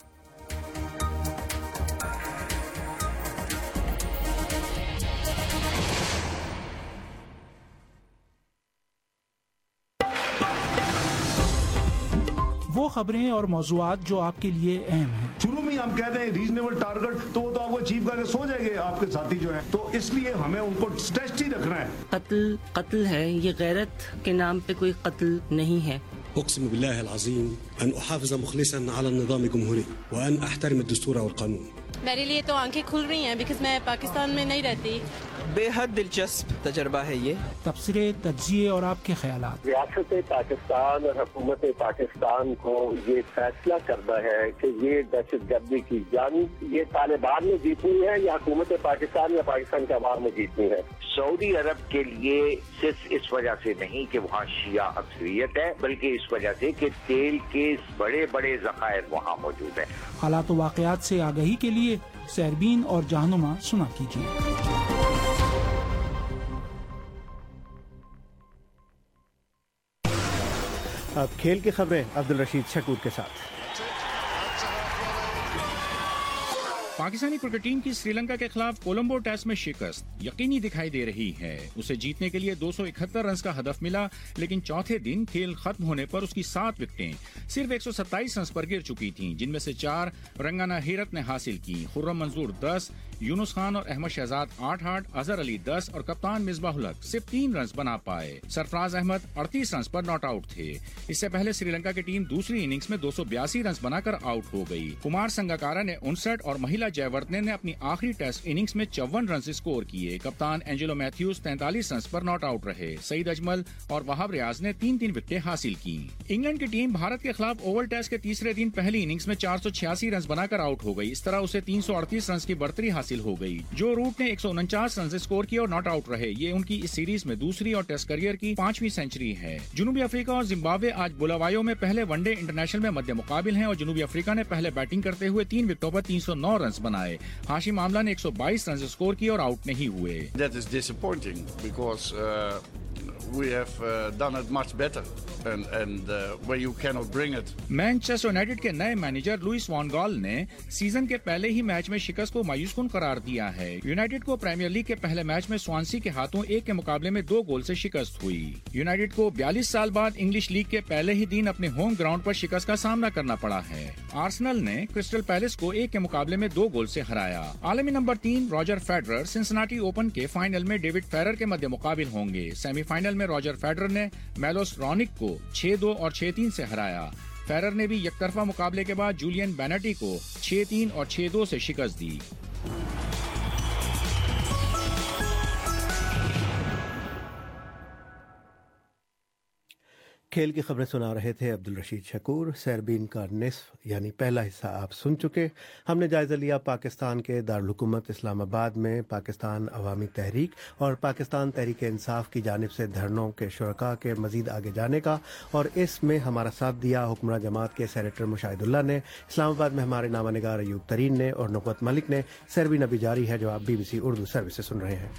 وہ خبریں اور موضوعات جو آپ کے لیے اہم ہیں. شروع میں ہم کہتے ہیں ریزنیبل ٹارگٹ, تو وہ تو آپ کو اچیو کر کے سو جائیں گے آپ کے ساتھی جو ہیں, تو اس لیے ہمیں ان کو اسٹریچ ہی رکھنا ہے. قتل ہے, یہ غیرت کے نام پہ کوئی قتل نہیں ہے. اقسم بالله العظيم ان احافظ مخلصا على النظام الجمهوري وان احترم الدستور والقانون. میرے لیے تو آنکھیں کھل رہی ہیں بیکاز میں پاکستان میں نہیں رہتی. بے حد دلچسپ تجربہ ہے یہ. تبصرے, تجزیے اور آپ کے خیالات. ریاست پاکستان اور حکومت پاکستان کو یہ فیصلہ کرنا ہے کہ یہ دہشت گردی کی جنگ یہ طالبان میں جیتنی ہے یا حکومت پاکستان یا پاکستان کے عوام میں جیتنی ہے. سعودی عرب کے لیے صرف اس وجہ سے نہیں کہ وہاں شیعہ اکثریت ہے, بلکہ اس وجہ سے کہ تیل کے بڑے بڑے ذخائر وہاں موجود ہیں. حالات و واقعات سے آگہی کے لیے سہربین اور جہنما سنا کیجیے. اب کھیل کی خبریں عبدالرشید شکور کے ساتھ. پاکستانی کرکٹ ٹیم کی سری لنکا کے خلاف کولمبو ٹیسٹ میں شکست یقینی دکھائی دے رہی ہے. اسے جیتنے کے لیے 271 رنز کا ہدف ملا, لیکن چوتھے دن کھیل ختم ہونے پر اس کی 7 وکٹیں صرف 127 رنز پر گر چکی تھیں, جن میں سے 4 رنگانہ ہیرت نے حاصل کی. خرم منظور 10, یونس خان اور احمد شہزاد 8, اظہر علی 10 اور کپتان مصباح الحق صرف 3 رنز بنا پائے. سرفراز احمد 38 رنز پر ناٹ آؤٹ تھے. اس سے پہلے سری لنکا کی ٹیم دوسری اننگز میں 282 رنز بنا کر آؤٹ ہو گئی. کمار سنگاکارا نے 59 اور مہیلا جے ورتنے نے اپنی آخری ٹیسٹ اننگز میں 54 رنز اسکور کیے. کپتان اینجلو میتھیوز 43 رنز پر ناٹ آؤٹ رہے. سعید اجمل اور وہاب ریاض نے 3 وکٹیں حاصل کی. انگلینڈ کی ٹیم بھارت کے خلاف اوول ٹیسٹ کے تیسرے دن پہلی اننگز میں 486 رنز بنا کر آؤٹ ہو گئی. اس طرح اسے 338 رنز کی برتری حاصل ہو گئی. جو روٹ نے 149 رنز اسکور کیے اور ناٹ آؤٹ رہے. یہ ان کی اس سیریز میں دوسری اور ٹیسٹ کیریئر کی 5ویں سینچری ہے. جنوبی افریقہ اور زمبابوے آج بلاوایو میں پہلے ون ڈے انٹرنیشنل میں مد مقابل ہیں, اور جنوبی افریقہ نے پہلے بیٹنگ کرتے ہوئے 3 وکٹوں پر 309 رنز بنائے. ہاشم آملہ نے 122 رنز اسکور کیے اور آؤٹ نہیں ہوئے. That is disappointing because we have done it much better and where you cannot bring it. Manchester United کے نئے مینیجر لوئس وان گال نے سیزن کے پہلے ہی میچ میں شکست کو مایوس کن قرار دیا ہے. یونائیٹڈ کو پریمیئر لیگ کے پہلے میچ میں سوانسی کے ہاتھوں 1 کے مقابلے میں 2 گول سے شکست ہوئی. یونائیٹڈ کو 42 سال بعد انگلش لیگ کے پہلے ہی دن اپنے ہوم گراؤنڈ پر شکست کا سامنا کرنا پڑا ہے. آرسنل نے کرسٹل پیلس کو 1 کے مقابلے میں 2 گول سے ہرایا. عالمی number 3 Roger Federer Cincinnati Open کے فائنل میں ڈیوڈ فیرر کے مد مقابل ہوں گے. سیمی فائنل میں راجر فیڈرر نے میلوس رونک کو 6-2 اور 6-3 سے ہرایا. فیرر نے بھی یک طرفہ مقابلے کے بعد جولین بینٹی کو 6-3 اور 6-2 سے شکست دی. کھیل کی خبریں سنا رہے تھے عبدالرشید شکور. سہربین کا نصف یعنی پہلا حصہ آپ سن چکے. ہم نے جائزہ لیا پاکستان کے دارالحکومت اسلام آباد میں پاکستان عوامی تحریک اور پاکستان تحریک انصاف کی جانب سے دھرنوں کے شرکاء کے مزید آگے جانے کا, اور اس میں ہمارا ساتھ دیا حکمراں جماعت کے سینیٹر مشاہد اللہ نے, اسلام آباد میں ہمارے نامہ نگار ایوب ترین نے, اور نقوت ملک نے. سہربین ابھی جاری ہے جو آپ BBC اردو سروس سے سن رہے ہیں.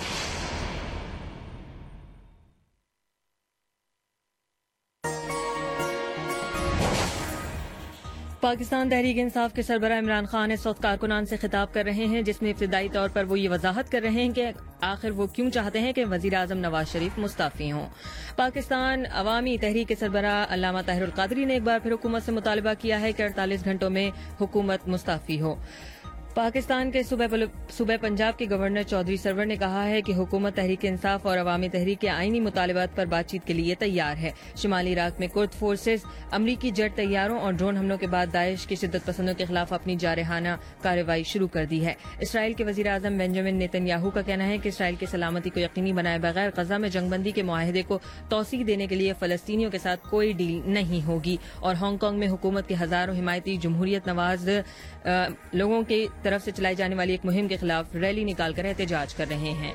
پاکستان تحریک انصاف کے سربراہ عمران خان اس وقت کارکنان سے خطاب کر رہے ہیں, جس میں ابتدائی طور پر وہ یہ وضاحت کر رہے ہیں کہ آخر وہ کیوں چاہتے ہیں کہ وزیر اعظم نواز شریف مستعفی ہوں. پاکستان عوامی تحریک کے سربراہ علامہ طاہر القادری نے ایک بار پھر حکومت سے مطالبہ کیا ہے کہ 48 گھنٹوں میں حکومت مستعفی ہو. پاکستان کے صوبہ پنجاب کے گورنر چودھری سرور نے کہا ہے کہ حکومت تحریک انصاف اور عوامی تحریک کے آئینی مطالبات پر بات چیت کے لیے تیار ہے. شمالی عراق میں کرد فورسز امریکی جیٹ طیاروں اور ڈرون حملوں کے بعد داعش کے شدت پسندوں کے خلاف اپنی جارحانہ کارروائی شروع کر دی ہے. اسرائیل کے وزیر اعظم بنجامن نیتن یاہو کا کہنا ہے کہ اسرائیل کی سلامتی کو یقینی بنائے بغیر غزہ میں جنگ بندی کے معاہدے کو توسیع دینے کے لیے فلسطینیوں کے ساتھ کوئی ڈیل نہیں ہوگی. اور ہانگ کانگ میں حکومت کے ہزاروں حمایتی جمہوریت نواز لوگوں کی طرف سے چلائی جانے والی ایک مہم کے خلاف ریلی نکال کر احتجاج کر رہے ہیں.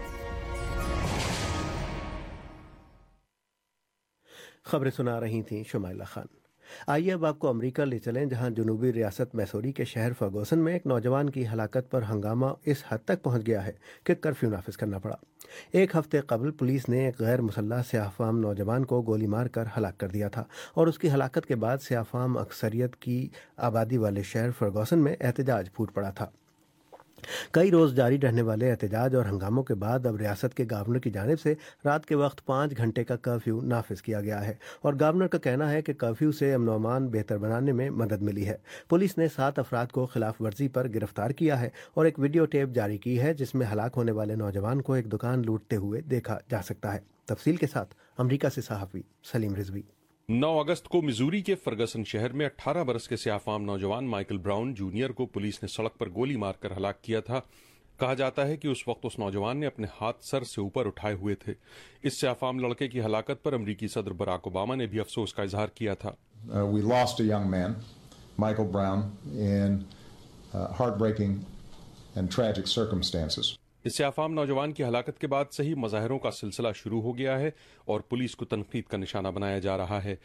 خبریں سنا رہی تھیں شمائلہ خان. آئیے اب آپ کو امریکہ لے چلیں جہاں جنوبی ریاست میسوری کے شہر فرگوسن میں ایک نوجوان کی ہلاکت پر ہنگامہ اس حد تک پہنچ گیا ہے کہ کرفیو نافذ کرنا پڑا. ایک ہفتے قبل پولیس نے ایک غیر مسلح سیاہ فام نوجوان کو گولی مار کر ہلاک کر دیا تھا اور اس کی ہلاکت کے بعد سیاہ فام اکثریت کی آبادی والے شہر فرگوسن میں احتجاج پھوٹ پڑا تھا. کئی روز جاری رہنے والے احتجاج اور ہنگاموں کے بعد اب ریاست کے گورنر کی جانب سے رات کے وقت 5 گھنٹے کا کرفیو نافذ کیا گیا ہے اور گورنر کا کہنا ہے کہ کرفیو سے امن و امان بہتر بنانے میں مدد ملی ہے. پولیس نے 7 افراد کو خلاف ورزی پر گرفتار کیا ہے اور ایک ویڈیو ٹیپ جاری کی ہے جس میں ہلاک ہونے والے نوجوان کو ایک دکان لوٹتے ہوئے دیکھا جا سکتا ہے. تفصیل کے ساتھ امریکہ سے صحافی سلیم رضوی. 9 اگست کو میزوری کے فرگسن شہر میں 18 برس کے سیاہ فام نوجوان مائیکل براؤن جونیئر کو پولیس نے سڑک پر گولی مار کر ہلاک کیا تھا. کہا جاتا ہے کہ اس وقت اس نوجوان نے اپنے ہاتھ سر سے اوپر اٹھائے ہوئے تھے. اس سیاہ فام لڑکے کی ہلاکت پر امریکی صدر براک اوباما نے بھی افسوس کا اظہار کیا تھا. We lost a young man, Michael Brown, in heartbreaking and tragic circumstances. اس سیاہ فام نوجوان کی ہلاکت کے بعد سے ہی مظاہروں کا سلسلہ شروع ہو گیا ہے اور پولیس کو تنقید کا نشانہ بنایا جا رہا ہے.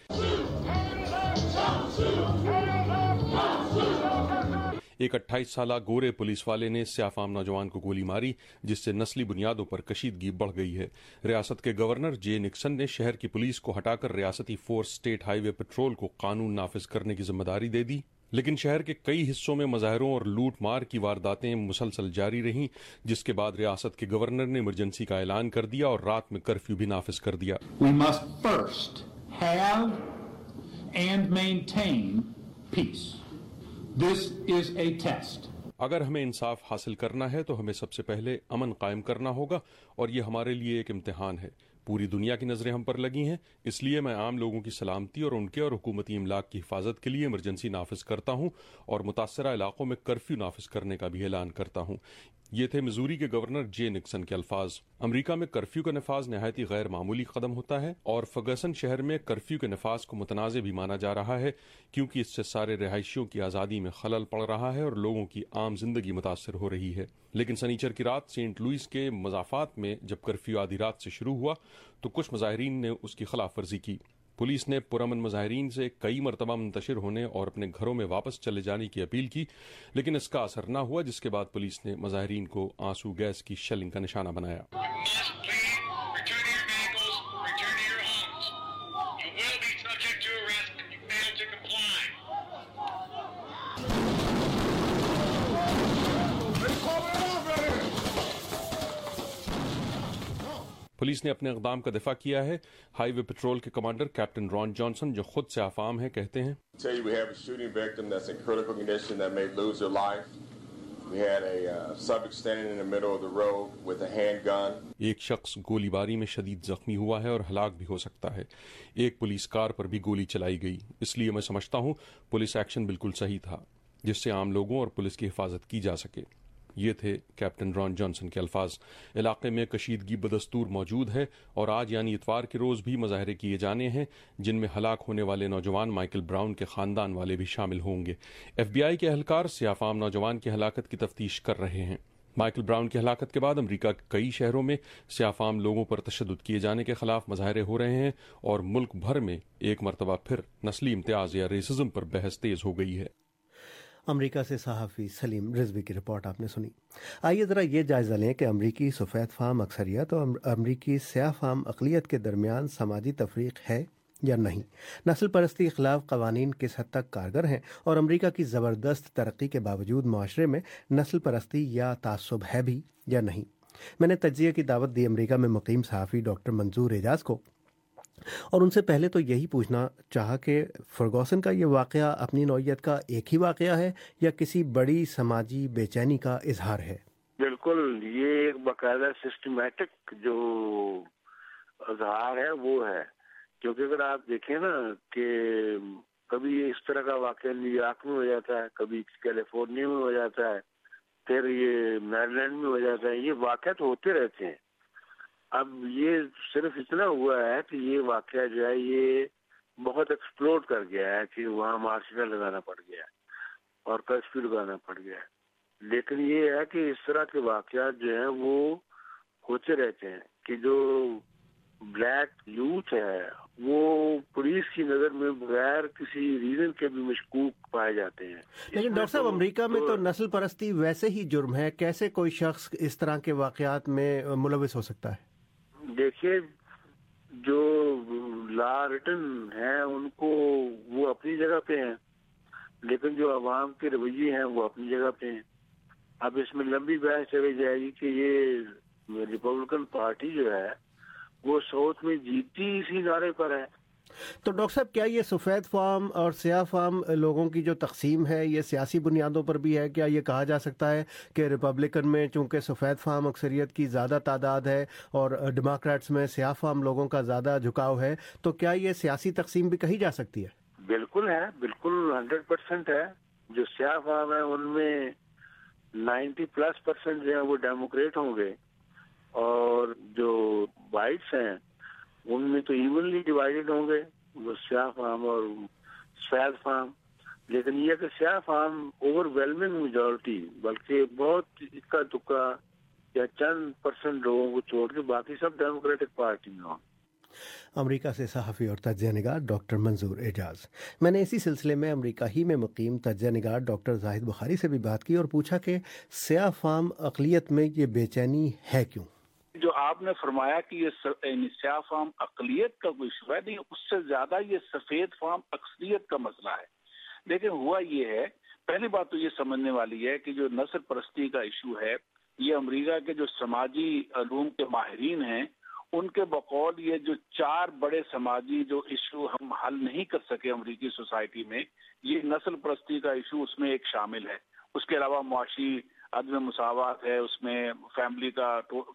ایک 28 سالہ گورے پولیس والے نے سیاہ فام نوجوان کو گولی ماری جس سے نسلی بنیادوں پر کشیدگی بڑھ گئی ہے. ریاست کے گورنر جے نکسن نے شہر کی پولیس کو ہٹا کر ریاستی force state highway patrol کو قانون نافذ کرنے کی ذمہ داری دے دی. لیکن شہر کے کئی حصوں میں مظاہروں اور لوٹ مار کی وارداتیں مسلسل جاری رہیں جس کے بعد ریاست کے گورنر نے ایمرجنسی کا اعلان کر دیا اور رات میں کرفیو بھی نافذ کر دیا. We must first have and maintain peace. This is a test. اگر ہمیں انصاف حاصل کرنا ہے تو ہمیں سب سے پہلے امن قائم کرنا ہوگا اور یہ ہمارے لیے ایک امتحان ہے. پوری دنیا کی نظریں ہم پر لگی ہیں، اس لیے میں عام لوگوں کی سلامتی اور ان کے اور حکومتی املاک کی حفاظت کے لیے ایمرجنسی نافذ کرتا ہوں اور متاثرہ علاقوں میں کرفیو نافذ کرنے کا بھی اعلان کرتا ہوں. یہ تھے میزوری کے گورنر جے نکسن کے الفاظ. امریکہ میں کرفیو کا نفاذ نہایت غیر معمولی قدم ہوتا ہے اور فرگسن شہر میں کرفیو کے نفاذ کو متنازع بھی مانا جا رہا ہے کیونکہ اس سے سارے رہائشیوں کی آزادی میں خلل پڑ رہا ہے اور لوگوں کی عام زندگی متاثر ہو رہی ہے. لیکن سنیچر کی رات سینٹ لوئس کے مضافات میں جب کرفیو آدھی رات سے شروع ہوا تو کچھ مظاہرین نے اس کی خلاف ورزی کی. پولیس نے پرامن مظاہرین سے کئی مرتبہ منتشر ہونے اور اپنے گھروں میں واپس چلے جانے کی اپیل کی لیکن اس کا اثر نہ ہوا جس کے بعد پولیس نے مظاہرین کو آنسو گیس کی شیلنگ کا نشانہ بنایا. پولیس نے اپنے اقدام کا دفاع کیا ہے. ہائی وے پٹرول کے کمانڈر کیپٹن ران جانسن جو خود سیاہ فام ہیں کہتے ہیں ایک شخص گولی باری میں شدید زخمی ہوا ہے اور ہلاک بھی ہو سکتا ہے. ایک پولیس کار پر بھی گولی چلائی گئی. اس لیے میں سمجھتا ہوں پولیس ایکشن بالکل صحیح تھا جس سے عام لوگوں اور پولیس کی حفاظت کی جا سکے. یہ تھے کیپٹن ران جانسن کے الفاظ. علاقے میں کشیدگی بدستور موجود ہے اور آج یعنی اتوار کے روز بھی مظاہرے کیے جانے ہیں جن میں ہلاک ہونے والے نوجوان مائیکل براؤن کے خاندان والے بھی شامل ہوں گے. ایف بی آئی کے اہلکار سیاہ فام نوجوان کی ہلاکت کی تفتیش کر رہے ہیں. مائیکل براؤن کی ہلاکت کے بعد امریکہ کے کئی شہروں میں سیاہ فام لوگوں پر تشدد کیے جانے کے خلاف مظاہرے ہو رہے ہیں اور ملک بھر میں ایک مرتبہ پھر نسلی امتیاز یا ریسزم پر بحث تیز ہو گئی ہے. امریکہ سے صحافی سلیم رضوی کی رپورٹ آپ نے سنی. آئیے ذرا یہ جائزہ لیں کہ امریکی سفید فام اکثریت اور امریکی سیاہ فام اقلیت کے درمیان سماجی تفریق ہے یا نہیں. نسل پرستی کے خلاف قوانین کس حد تک کارگر ہیں اور امریکہ کی زبردست ترقی کے باوجود معاشرے میں نسل پرستی یا تعصب ہے بھی یا نہیں. میں نے تجزیے کی دعوت دی امریکہ میں مقیم صحافی ڈاکٹر منظور اعجاز کو اور ان سے پہلے تو یہی پوچھنا چاہا کہ فرگوسن کا یہ واقعہ اپنی نوعیت کا ایک ہی واقعہ ہے یا کسی بڑی سماجی بے چینی کا اظہار ہے؟ بالکل، یہ ایک باقاعدہ سسٹمیٹک جو اظہار ہے وہ ہے، کیونکہ اگر آپ دیکھیں نا کہ کبھی اس طرح کا واقعہ نیو یارک میں ہو جاتا ہے، کبھی کیلیفورنیا میں ہو جاتا ہے، پھر یہ میریلینڈ میں ہو جاتا ہے، یہ واقعات ہوتے رہتے ہیں۔ اب یہ صرف اتنا ہوا ہے کہ یہ واقعہ جو ہے یہ بہت ایکسپلوڈ کر گیا ہے کہ وہاں مارشل لگانا پڑ گیا ہے اور کرفیو لگانا پڑ گیا ہے، لیکن یہ ہے کہ اس طرح کے واقعات جو ہیں وہ ہوتے رہتے ہیں کہ جو بلیک یوتھ ہے وہ پولیس کی نظر میں بغیر کسی ریزن کے بھی مشکوک پائے جاتے ہیں۔ لیکن ڈاکٹر صاحب، امریکہ میں تو نسل پرستی ویسے ہی جرم ہے، کیسے کوئی شخص اس طرح کے واقعات میں ملوث ہو سکتا ہے؟ دیکھیے، جو لا ریٹن ہیں ان کو وہ اپنی جگہ پہ ہیں، لیکن جو عوام کے رویے ہیں وہ اپنی جگہ پہ ہیں۔ اب اس میں لمبی بحث چلی جائے گی کہ یہ ریپبلکن پارٹی جو ہے وہ ساؤتھ میں جیتی اسی نعرے پر ہے۔ تو ڈاکٹر صاحب، کیا یہ سفید فام اور سیاہ فام لوگوں کی جو تقسیم ہے یہ سیاسی بنیادوں پر بھی ہے؟ کیا یہ کہا جا سکتا ہے کہ ریپبلکن میں چونکہ سفید فام اکثریت کی زیادہ تعداد ہے اور ڈیموکریٹس میں سیاہ فام لوگوں کا زیادہ جھکاؤ ہے، تو کیا یہ سیاسی تقسیم بھی کہی جا سکتی ہے؟ بالکل ہے، بالکل 100% ہے۔ جو سیاہ فام ہیں ان میں 90+% جو ہیں وہ ڈیموکریٹ ہوں گے، اور جو وائٹس ہیں ان میں تو ایونلی ڈیوائیڈڈ ہوں گے، وہ سیاہ فام اور سفید فام۔ لیکن یہ کہ سیاہ فام اوور ویلمنگ میجورٹی، بلکہ بہت اکا دکا یا چند % لوگوں کو چھوڑ کے باقی سب ڈیموکریٹک پارٹی میں ہوں۔ امریکہ سے صحافی اور تجزیہ نگار ڈاکٹر منظور اعجاز۔ میں نے اسی سلسلے میں امریکہ ہی میں مقیم تجزیہ نگار ڈاکٹر زاہد بخاری سے بھی بات کی اور پوچھا کہ سیاہ فام اقلیت میں یہ بے چینی ہے کیوں؟ جو آپ نے فرمایا کہ یہ سیاہ فام اقلیت کا کوئی ایشو ہے، نہیں، اس سے زیادہ یہ سفید فام اکثریت کا مسئلہ ہے۔ لیکن ہوا یہ ہے، پہلی بات تو یہ سمجھنے والی ہے کہ جو نسل پرستی کا ایشو ہے، یہ امریکہ کے جو سماجی علوم کے ماہرین ہیں ان کے بقول یہ جو 4 بڑے سماجی جو ایشو ہم حل نہیں کر سکے امریکی سوسائٹی میں، یہ نسل پرستی کا ایشو اس میں ایک شامل ہے۔ اس کے علاوہ معاشی عدم مساوات ہے، اس میں فیملی کا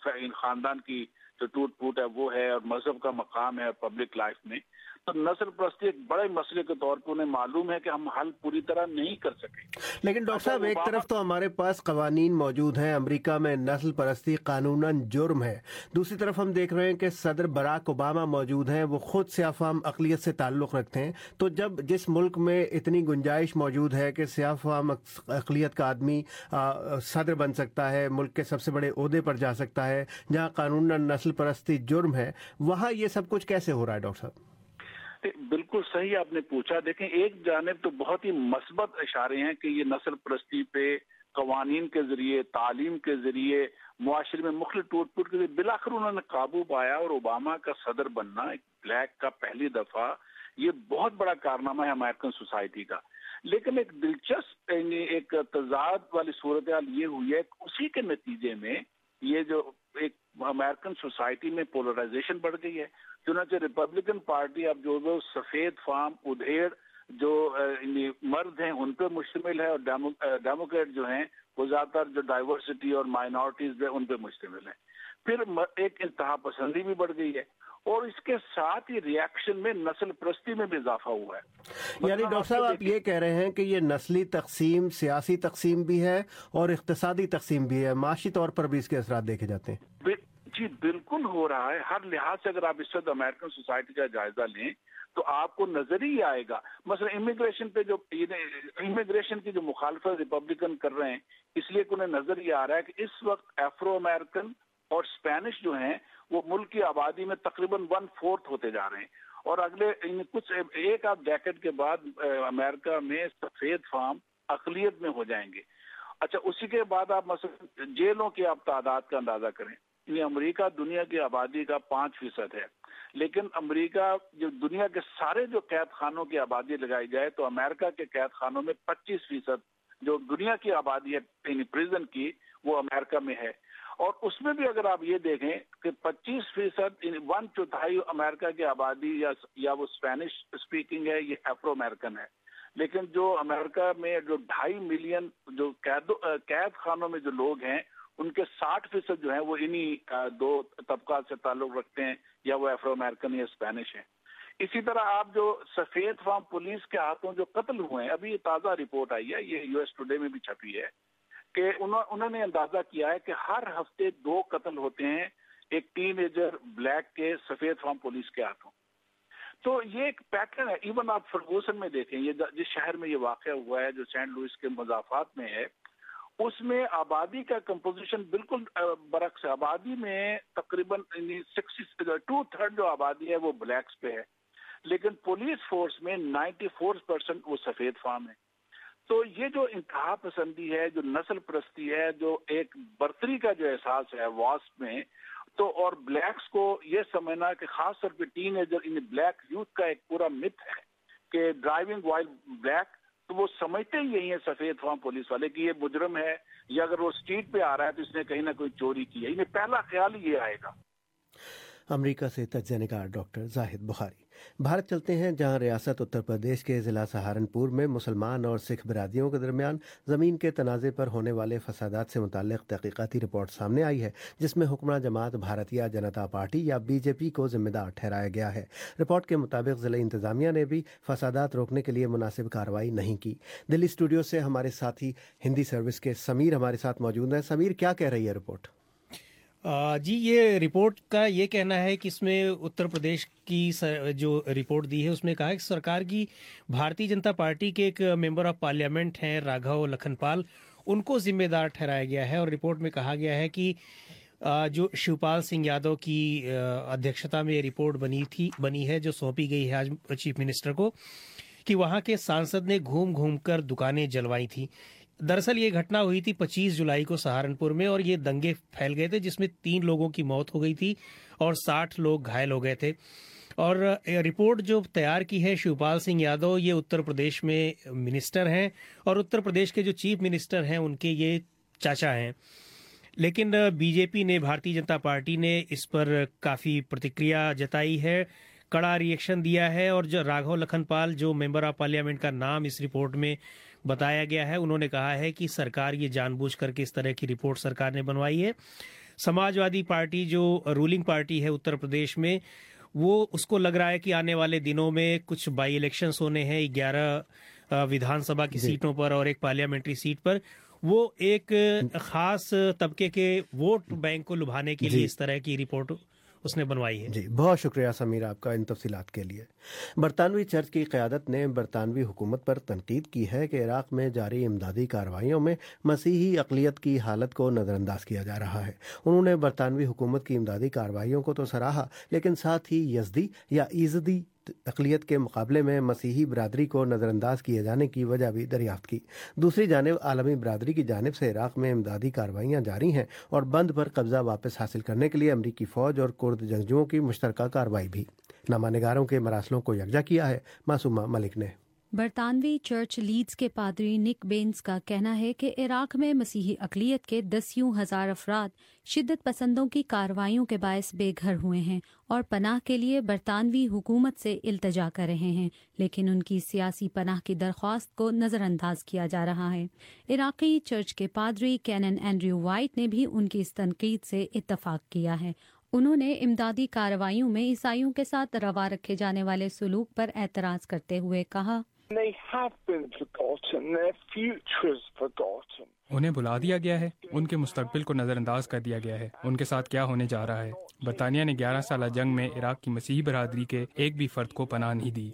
خاندان کی جو ٹوٹ پھوٹ ہے وہ ہے، اور مذہب کا مقام ہے پبلک لائف میں۔ تو نسل پرستی ایک بڑے مسئلے کے طور پر انہیں معلوم ہے کہ ہم حل پوری طرح نہیں کر سکے۔ لیکن ڈاکٹر صاحب، ایک طرف تو ہمارے پاس قوانین موجود ہیں، امریکہ میں نسل پرستی قانوناً جرم ہے، دوسری طرف ہم دیکھ رہے ہیں کہ صدر براک اوباما موجود ہیں، وہ خود سیاہ فام اقلیت سے تعلق رکھتے ہیں۔ تو جب جس ملک میں اتنی گنجائش موجود ہے کہ سیاہ فام اقلیت کا آدمی صدر بن سکتا ہے، ملک کے سب سے بڑے عہدے پر جا سکتا ہے، جہاں قانوناً نسل پرستی جرم ہے، وہاں یہ سب کچھ کیسے ہو رہا ہے ڈاکٹر صاحب؟ بالکل صحیح آپ نے پوچھا۔ دیکھیں، ایک جانب تو بہت ہی مثبت اشارے ہیں کہ یہ نسل پرستی پہ قوانین کے ذریعے، تعلیم کے ذریعے، معاشرے میں مختلف ٹوٹ پھوٹ کے ذریعے بالآخر انہوں نے قابو پایا، اور اوباما کا صدر بننا ایک بلیک کا پہلی دفعہ، یہ بہت بڑا کارنامہ ہے امریکن سوسائٹی کا۔ لیکن ایک دلچسپ ایک تضاد والی صورتحال یہ ہوئی ہے، اسی کے نتیجے میں یہ جو ایک امریکن سوسائٹی میں پولرائزیشن بڑھ گئی ہے۔ چنانچہ ریپبلکن پارٹی اب جو سفید فام ادھیڑ جو مرد ہیں ان پہ مشتمل ہے، اور ڈیموکریٹ جو ہیں وہ زیادہ تر جو ڈائیورسٹی اور مائنورٹیز ہیں ان پہ مشتمل ہیں۔ پھر ایک انتہا پسندی بھی بڑھ گئی ہے، اور اس کے ساتھ ہی ریاکشن میں نسل پرستی میں بھی اضافہ ہوا ہے۔ یعنی ڈاکٹر صاحب، آپ یہ کہہ رہے ہیں کہ یہ نسلی تقسیم سیاسی تقسیم بھی ہے اور اقتصادی تقسیم بھی ہے، معاشی طور پر بھی اس کے اثرات دیکھے جاتے ہیں؟ جی بالکل ہو رہا ہے، ہر لحاظ سے۔ اگر آپ اس وقت امریکن سوسائٹی کا جائزہ لیں تو آپ کو نظر ہی آئے گا، مثلا امیگریشن پہ جو امیگریشن کی جو مخالفت ریپبلکن کر رہے ہیں، اس لیے کہ انہیں نظر یہ آ رہا ہے کہ اس وقت افرو امریکن اور اسپینش جو ہیں وہ ملک کی آبادی میں تقریباً 1/4 ہوتے جا رہے ہیں، اور اگلے کچھ ایک آدھ ڈیکیڈ کے بعد امریکہ میں سفید فام اقلیت میں ہو جائیں گے۔ اچھا، اسی کے بعد آپ مثلا جیلوں کی آپ تعداد کا اندازہ کریں۔ یہ امریکہ دنیا کی آبادی کا 5% ہے، لیکن امریکہ جو دنیا کے سارے جو قید خانوں کی آبادی لگائی جائے تو امریکہ کے قید خانوں میں 25% جو دنیا کی آبادی ہے پریزن کی وہ امریکہ میں ہے۔ اور اس میں بھی اگر آپ یہ دیکھیں کہ 25%، 1/4 امریکا کی آبادی یا وہ اسپینش اسپیکنگ ہے، یہ افرو امریکن ہے، لیکن جو امریکہ میں جو 2.5 ملین جو قید خانوں میں جو لوگ ہیں، ان کے 60% جو ہیں وہ انہی دو طبقات سے تعلق رکھتے ہیں، یا وہ افرو امریکن یا اسپینش ہیں۔ اسی طرح آپ جو سفید فام پولیس کے ہاتھوں جو قتل ہوئے ہیں، ابھی تازہ رپورٹ آئی ہے، یہ US ٹوڈے میں بھی چھپی ہے، کہ انہوں نے اندازہ کیا ہے کہ ہر ہفتے 2 قتل ہوتے ہیں ایک ٹین ایجر بلیک کے سفید فام پولیس کے ہاتھوں۔ تو یہ ایک پیٹرن ہے۔ ایون آپ فرگوسن میں دیکھیں، یہ جس شہر میں یہ واقعہ ہوا ہے جو سینٹ لوئس کے مضافات میں ہے، اس میں آبادی کا کمپوزیشن بالکل برعکس ہے۔ آبادی میں تقریباً 2/3 جو آبادی ہے وہ بلیکس پہ ہے، لیکن پولیس فورس میں 94% وہ سفید فام ہے۔ تو یہ جو انتہا پسندی ہے، جو نسل پرستی ہے، جو ایک برتری کا جو احساس ہے واسپ میں، تو اور بلیکس کو یہ سمجھنا کہ خاص طور پہ ٹین ایجر بلیک یوتھ کا ایک پورا مت ہے کہ ڈرائیونگ وائل بلیک، تو وہ سمجھتے ہی یہی ہے سفید فام پولیس والے کہ یہ مجرم ہے، یا اگر وہ اسٹریٹ پہ آ رہا ہے تو اس نے کہیں نہ کوئی چوری کی ہے۔ انہیں پہلا خیال ہی یہ آئے گا۔ امریکہ سے تجزیہ نگار ڈاکٹر زاہد بخاری۔ بھارت چلتے ہیں، جہاں ریاست اتر پردیش کے ضلع سہارنپور میں مسلمان اور سکھ برادریوں کے درمیان زمین کے تنازع پر ہونے والے فسادات سے متعلق تحقیقاتی رپورٹ سامنے آئی ہے، جس میں حکمراں جماعت بھارتیہ جنتا پارٹی یا BJP کو ذمہ دار ٹھہرایا گیا ہے۔ رپورٹ کے مطابق ضلع انتظامیہ نے بھی فسادات روکنے کے لیے مناسب کارروائی نہیں کی۔ دلی اسٹوڈیو سے ہمارے ساتھی ہندی سروس کے سمیر ہمارے ساتھ موجود ہیں۔ سمیر، کیا کہہ رہی ہے رپورٹ؟ جی، یہ رپورٹ کا یہ کہنا ہے کہ اس میں اتر پردیش کی جو رپورٹ دی ہے اس میں کہا ہے کہ سرکار کی بھارتی جنتا پارٹی کے ایک ممبر آف پارلیمنٹ ہیں راگھو لکھن پال، ان کو ذمہ دار ٹھہرایا گیا ہے، اور رپورٹ میں کہا گیا ہے کہ جو شیوپال سنگھ یادو کی ادھیکشتا میں یہ رپورٹ بنی ہے جو سونپی گئی ہے آج چیف منسٹر کو، کہ وہاں کے سانسد نے گھوم گھوم کر دکانیں جلوائی تھیں۔ دراصل یہ گھٹنا ہوئی تھی 25 جولائی کو سہارنپور میں، اور یہ دنگے پھیل گئے تھے جس میں 3 لوگوں کی موت ہو گئی تھی اور 60 لوگ گھائل ہو گئے تھے۔ اور رپورٹ جو تیار کی ہے شیوپال سنگھ یادو، یہ اتر پردیش میں منسٹر ہیں، اور اتر پردیش کے جو چیف منسٹر ہیں ان کے یہ چاچا ہیں، لیکن BJP نے، بھارتی جنتا پارٹی نے اس پر کافی پرتکریا جتائی ہے، کڑا ریئیکشن دیا ہے، اور جو راگھو لکھن پال جو ممبر آف پارلیمنٹ کا نام اس رپورٹ میں بتایا گیا ہے، انہوں نے کہا ہے کہ سرکار یہ جان بوجھ کر کے اس طرح کی رپورٹ سرکار نے بنوائی ہے۔ سماج وادی پارٹی جو رولنگ پارٹی ہے اتر پردیش میں، وہ اس کو لگ رہا ہے کہ آنے والے دنوں میں کچھ بائی الیکشنز ہونے ہیں 11 ودھان سبھا کی سیٹوں پر اور ایک پارلیمنٹری سیٹ پر، وہ ایک خاص طبقے کے ووٹ بینک کو لبھانے کے لیے اس طرح کی رپورٹ اس نے بنوائی ہے۔ جی، بہت شکریہ سمیر آپ کا ان تفصیلات کے لیے۔ برطانوی چرچ کی قیادت نے برطانوی حکومت پر تنقید کی ہے کہ عراق میں جاری امدادی کارروائیوں میں مسیحی اقلیت کی حالت کو نظر انداز کیا جا رہا ہے۔ انہوں نے برطانوی حکومت کی امدادی کارروائیوں کو تو سراہا، لیکن ساتھ ہی یزدی یا ایزدی اقلیت کے مقابلے میں مسیحی برادری کو نظر انداز کیے جانے کی وجہ بھی دریافت کی۔ دوسری جانب عالمی برادری کی جانب سے عراق میں امدادی کارروائیاں جاری ہیں، اور بند پر قبضہ واپس حاصل کرنے کے لیے امریکی فوج اور کرد جنگجوؤں کی مشترکہ کارروائی بھی۔ نامہ نگاروں کے مراسلوں کو یکجا کیا ہے معصومہ ملک نے۔ برطانوی چرچ لیڈز کے پادری نک بینز کا کہنا ہے کہ عراق میں مسیحی اقلیت کے 10,000 افراد شدت پسندوں کی کارروائیوں کے باعث بے گھر ہوئے ہیں اور پناہ کے لیے برطانوی حکومت سے التجا کر رہے ہیں، لیکن ان کی سیاسی پناہ کی درخواست کو نظر انداز کیا جا رہا ہے۔ عراقی چرچ کے پادری کینن اینڈریو وائٹ نے بھی ان کی اس تنقید سے اتفاق کیا ہے۔ انہوں نے امدادی کارروائیوں میں عیسائیوں کے ساتھ روا رکھے جانے والے سلوک پر اعتراض کرتے ہوئے کہا، انہیں بلا دیا گیا ہے، ان کے مستقبل کو نظر انداز کر دیا گیا ہے، ان کے ساتھ کیا ہونے جا رہا ہے۔ برطانیہ نے 11 سالہ جنگ میں عراق کی مسیحی برادری کے ایک بھی فرد کو پناہ نہیں دی۔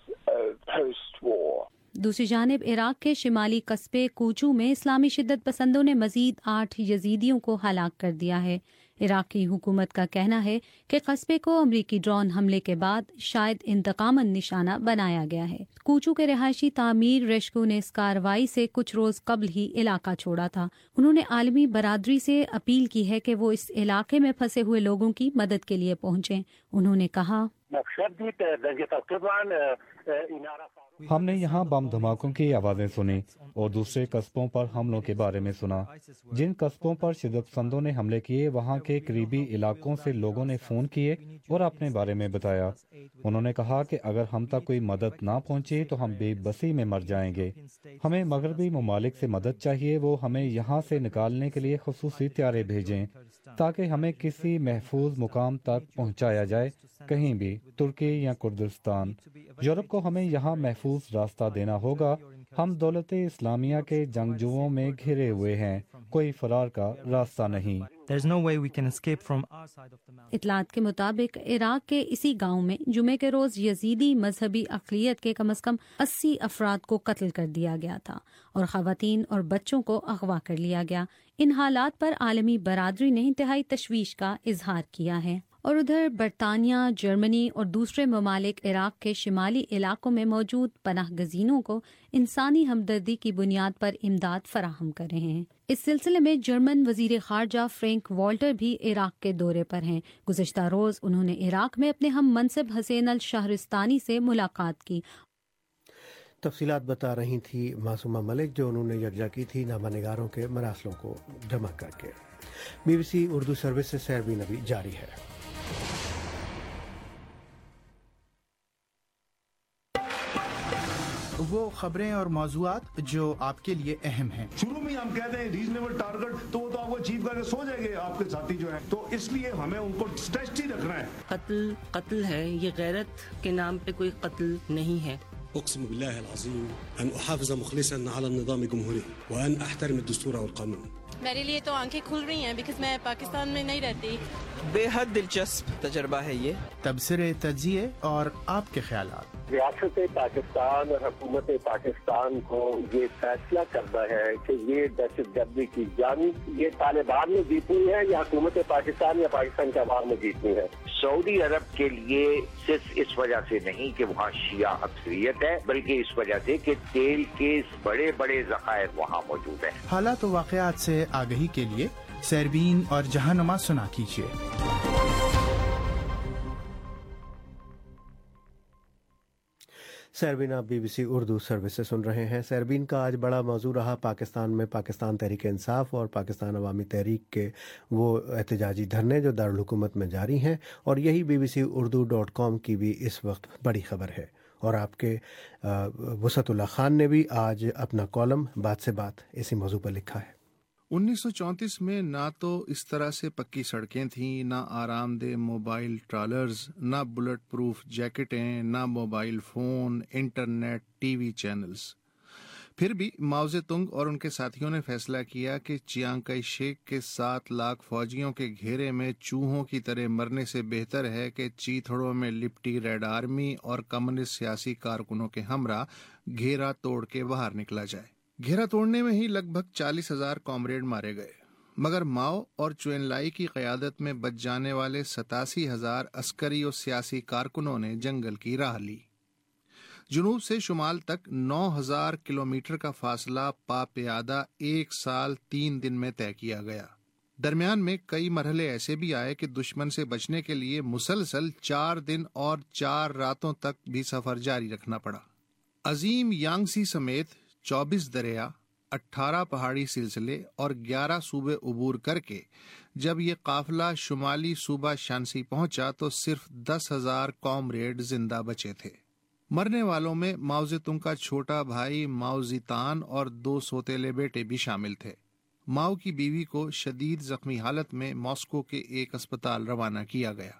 دوسری جانب عراق کے شمالی قصبے کوچو میں اسلامی شدت پسندوں نے مزید 8 یزیدیوں کو ہلاک کر دیا ہے۔ عراقی حکومت کا کہنا ہے کہ قصبے کو امریکی ڈرون حملے کے بعد شاید انتقاماً نشانہ بنایا گیا ہے۔ کوچو کے رہائشی تعمیر ریشکو نے اس کارروائی سے کچھ روز قبل ہی علاقہ چھوڑا تھا۔ انہوں نے عالمی برادری سے اپیل کی ہے کہ وہ اس علاقے میں پھنسے ہوئے لوگوں کی مدد کے لیے پہنچیں۔ انہوں نے کہا، हमने यहाँ बम धमाकों की आवाज़ें सुनी और दूसरे कस्बों पर हमलों के बारे में सुना। जिन कस्बों पर शिद्दतपसंदों ने हमले किए वहाँ के करीबी इलाकों से लोगों ने फ़ोन किए और अपने बारे में बताया। उन्होंने कहा कि अगर हम तक कोई मदद ना पहुँची तो हम बेबसी में मर जाएंगे। हमें मगरबी ममालिक से मदद चाहिए, वो हमें यहाँ से निकालने के लिए खुसूसी त्यारे भेजें ताकि हमें किसी महफूज मुकाम तक पहुँचाया जाए, कहीं भी, तुर्की या कुर्दिस्तान। यूरोप को हमें यहाँ महफूज रास्ता देना होगा। हम दौलत इस्लामिया के जंगजुओं में घिरे हुए हैं, कोई फरार का रास्ता नहीं। इतलात के मुताबिक इराक के इसी गांव में जुमे के रोज यजीदी मजहबी अक़लियत के कम अज़ कम 80 अफराद को कत्ल कर दिया गया था और ख़वातीन और बच्चों को अगवा कर लिया गया। इन हालात पर आलमी बरादरी ने इंतहाई तशवीश का इजहार किया है। और उधर बरतानिया, जर्मनी और दूसरे ममालिक इराक के शिमाली इलाकों में मौजूद पनाह गजीनों को इंसानी हमदर्दी की बुनियाद पर इमदाद फराहम कर रहे हैं। इस सिलसिले में जर्मन वजीर खारजा फ्रैंक वॉल्टर भी इराक के दौरे पर हैं। गुज़िश्ता रोज उन्होंने इराक में अपने हम मनसब हसैन अल शहरस्तानी से मुलाकात की। तफसीलात बता रही थी मासूमा मलिक, जो उन्होंने यकजा की थी नामा निगारों के मरासलों को जमा करके। BBC उर्दू सर्विस से सैरबीन अभी जारी है। वो खबरें और मौज़ूआत जो आपके लिए अहम हैं। शुरू में हम कहते हैं रीजनेबल टारगेट, तो वो तो आपको अचीव करके सो जाएंगे आपके साथी जो हैं, तो इसलिए हमें उनको स्ट्रेच ही रखना है। कत्ल है, ये गैरत के नाम पे कोई कत्ल नहीं है। أقسم بالله العظيم أن أحافظ مخلصا على النظام الجمهوري وأن أحترم الدستور والقانون। मेरे लिए तो आंखें खुल रही हैं बिकॉज़ मैं पाकिस्तान में नहीं रहती। बेहद दिलचस्प तजर्बा है ये। तबसरे, तज्जिए और आपके ख्यालात। रियासत पाकिस्तान और हुकूमत पाकिस्तान को ये फैसला करना है कि ये दहशतगर्दी की जंग ये तालिबान में जीतनी है या हुकूमत पाकिस्तान या पाकिस्तान के अवाम में जीतनी है। सऊदी अरब के लिए सिर्फ इस वजह से नहीं कि वहाँ शिया अक्सरियत है, बल्कि इस वजह से कि तेल के बड़े बड़े ज़खायर वहाँ मौजूद हैं। हालात व वाक़यात से आगही के लिए सैरबीन और जहानुमा सुना कीजिए। सैरबीन आप BBC उर्दू सर्विस से सुन रहे हैं। सैरबीन का आज बड़ा मौजू रहा पाकिस्तान में पाकिस्तान तहरीक इंसाफ और पाकिस्तान अवामी तहरीक के वो एहतजाजी धरने जो दारुल हुकूमत में जारी हैं, और यही bbcurdu.com की भी इस वक्त बड़ी खबर है। और आपके वसतुल्लाह खान ने भी आज अपना कॉलम बात से बात इसी मौजू पर लिखा है। 1934 में ना तो इस तरह से पक्की सड़कें थीं, ना आरामदेह मोबाइल ट्रॉलर्स, ना बुलेट प्रूफ जैकेटें, ना mobile phone, internet, TV channels. फिर भी माओ ज़ेतुंग और उनके साथियों ने फैसला किया कि चियांग काई शेक के 7 लाख फौजियों के घेरे में चूहों की तरह मरने से बेहतर है कि चीथड़ों में लिपटी रेड आर्मी और कम्युनिस्ट सियासी कारकुनों के हमरा घेरा तोड़ के बाहर निकला जाए। घेरा तोड़ने में ही लगभग 40,000 कॉमरेड मारे गए, मगर माओ और चुएनलाई की क़यादत में बच जाने वाले 87,000 अस्करी और सियासी कारकुनों ने जंगल की राह ली। जुनूब से शुमाल तक 9,000 किलोमीटर का फासला पापियादा 1 साल 3 दिन में तय किया गया। दरमियान में कई मरहले ऐसे भी आए कि दुश्मन से बचने के लिए मुसलसल 4 दिन और 4 रातों तक भी सफर जारी रखना पड़ा। अजीम यांगसी समेत 24 दरिया, 18 पहाड़ी सिलसिले और 11 सूबे उबूर करके जब ये काफिला शुमाली सूबा शांसी पहुंचा तो सिर्फ 10,000 कॉमरेड जिंदा बचे थे। मरने वालों में माओ ज़ेतुंग का छोटा भाई माओ ज़ितान और 2 सौतेले बेटे भी शामिल थे। माओ की बीवी को शदीद जख्मी हालत में मॉस्को के एक अस्पताल रवाना किया गया।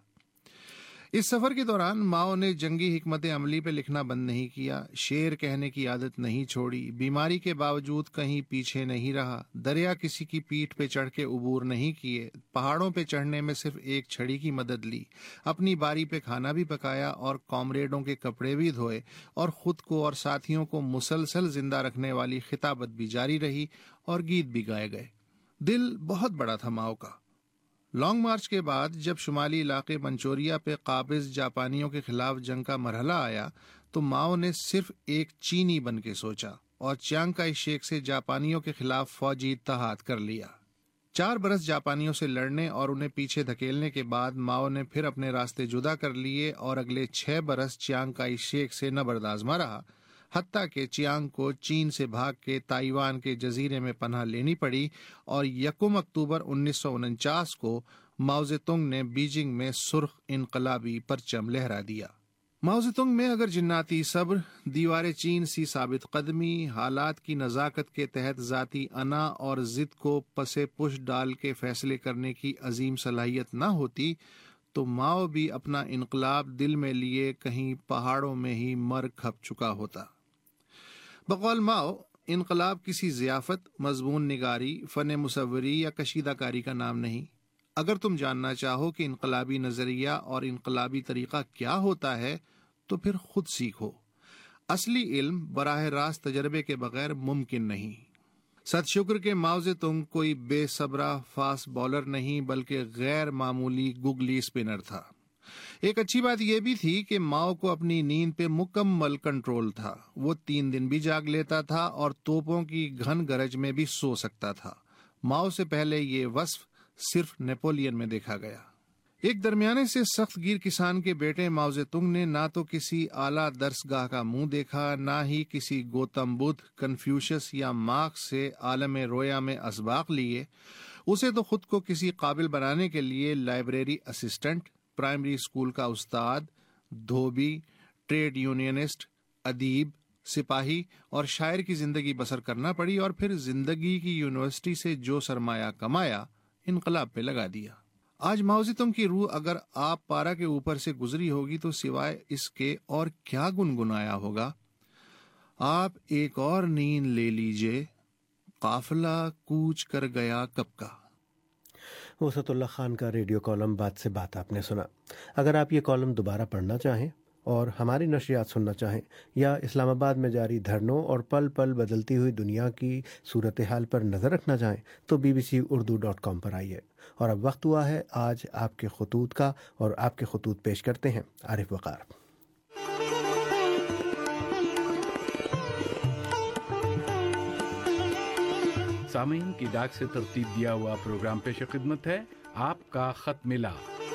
इस सफर के दौरान माओ ने जंगी हिकमत अमली पे लिखना बंद नहीं किया, शेर कहने की आदत नहीं छोड़ी, बीमारी के बावजूद कहीं पीछे नहीं रहा, दरिया किसी की पीठ पे चढ़ के उबूर नहीं किए, पहाड़ों पे चढ़ने में सिर्फ एक छड़ी की मदद ली, अपनी बारी पे खाना भी पकाया और कॉमरेडों के कपड़े भी धोए और खुद को और साथियों को मुसलसल जिंदा रखने वाली खिताबत भी जारी रही और गीत भी गाए गए। दिल बहुत बड़ा था माओ का। लॉन्ग मार्च के बाद जब शुमाली इलाके मंचोरिया पे काबिज जापानियों के खिलाफ जंग का मरहला आया तो माओ ने सिर्फ एक चीनी बन के सोचा और चियांग काई शेक से जापानियों के खिलाफ फौजी इत्तेहाद कर लिया। 4 برس جاپانیوں سے لڑنے اور انہیں پیچھے دھکیلنے کے بعد ماؤ نے پھر اپنے راستے جدا کر لیے اور اگلے 6 برس چیانگ کائی شیک سے نبرد آزما رہا، حتیٰ کہ چیانگ کو چین سے بھاگ کے تائیوان کے جزیرے میں پناہ لینی پڑی اور 1 اکتوبر 1949 کو ماؤ زیتونگ نے بیجنگ میں سرخ انقلابی پرچم لہرا دیا۔ ماؤ زیتونگ میں اگر جناتی صبر، دیوار چین سی ثابت قدمی، حالات کی نزاکت کے تحت ذاتی انا اور ضد کو پسے پش ڈال کے فیصلے کرنے کی عظیم صلاحیت نہ ہوتی تو ماؤ بھی اپنا انقلاب دل میں لیے کہیں پہاڑوں میں ہی مر کھپ چکا ہوتا۔ بقول ماؤ، انقلاب کسی ضیافت، مضمون نگاری، فن مصوری یا کشیدہ کاری کا نام نہیں۔ اگر تم جاننا چاہو کہ انقلابی نظریہ اور انقلابی طریقہ کیا ہوتا ہے تو پھر خود سیکھو۔ اصلی علم براہ راست تجربے کے بغیر ممکن نہیں۔ ست شکر کہ ماؤ زیتونگ کوئی بے صبرا فاسٹ بولر نہیں بلکہ غیر معمولی گگلی اسپنر تھا۔ ایک اچھی بات یہ بھی تھی کہ ماؤ کو اپنی نیند پہ مکمل کنٹرول تھا۔ وہ 3 دن بھی جاگ لیتا تھا اور توپوں کی گھن گرج میں بھی سو سکتا تھا۔ ماؤ سے پہلے یہ وصف صرف نیپولین میں دیکھا گیا۔ ایک درمیانے سے سخت گیر کسان کے بیٹے ماؤ زیتونگ نے نہ تو کسی اعلیٰ درس گاہ کا منہ دیکھا، نہ ہی کسی گوتم بدھ، کنفیوشس یا مارکس سے عالم رویا میں اسباق لیے۔ اسے تو خود کو کسی قابل بنانے کے لیے لائبریری اسسٹنٹ، پرائمری اسکول کا استاد، دھوبی، ٹریڈ یونینسٹ، ادیب، سپاہی اور شاعر کی زندگی بسر کرنا پڑی اور پھر زندگی کی یونیورسٹی سے جو سرمایہ کمایا انقلاب پہ لگا دیا۔ آج ماؤ زیتونگ کی روح اگر آپ پارا کے اوپر سے گزری ہوگی تو سوائے اس کے اور کیا گنگنایا ہوگا؟ آپ ایک اور نیند لے لیجئے، قافلہ کوچ کر گیا کب کا۔ وسعت اللہ خان کا ریڈیو کالم بات سے بات آپ نے سنا۔ اگر آپ یہ کالم دوبارہ پڑھنا چاہیں اور ہماری نشریات سننا چاہیں یا اسلام آباد میں جاری دھرنوں اور پل پل بدلتی ہوئی دنیا کی صورتحال پر نظر رکھنا چاہیں تو bbcurdu.com پر آئیے۔ اور اب وقت ہوا ہے آج آپ کے خطوط کا، اور آپ کے خطوط پیش کرتے ہیں عارف وقار۔ سامعین کی ڈاک سے ترتیب دیا ہوا پروگرام پیش خدمت ہے آپ کا خط ملا۔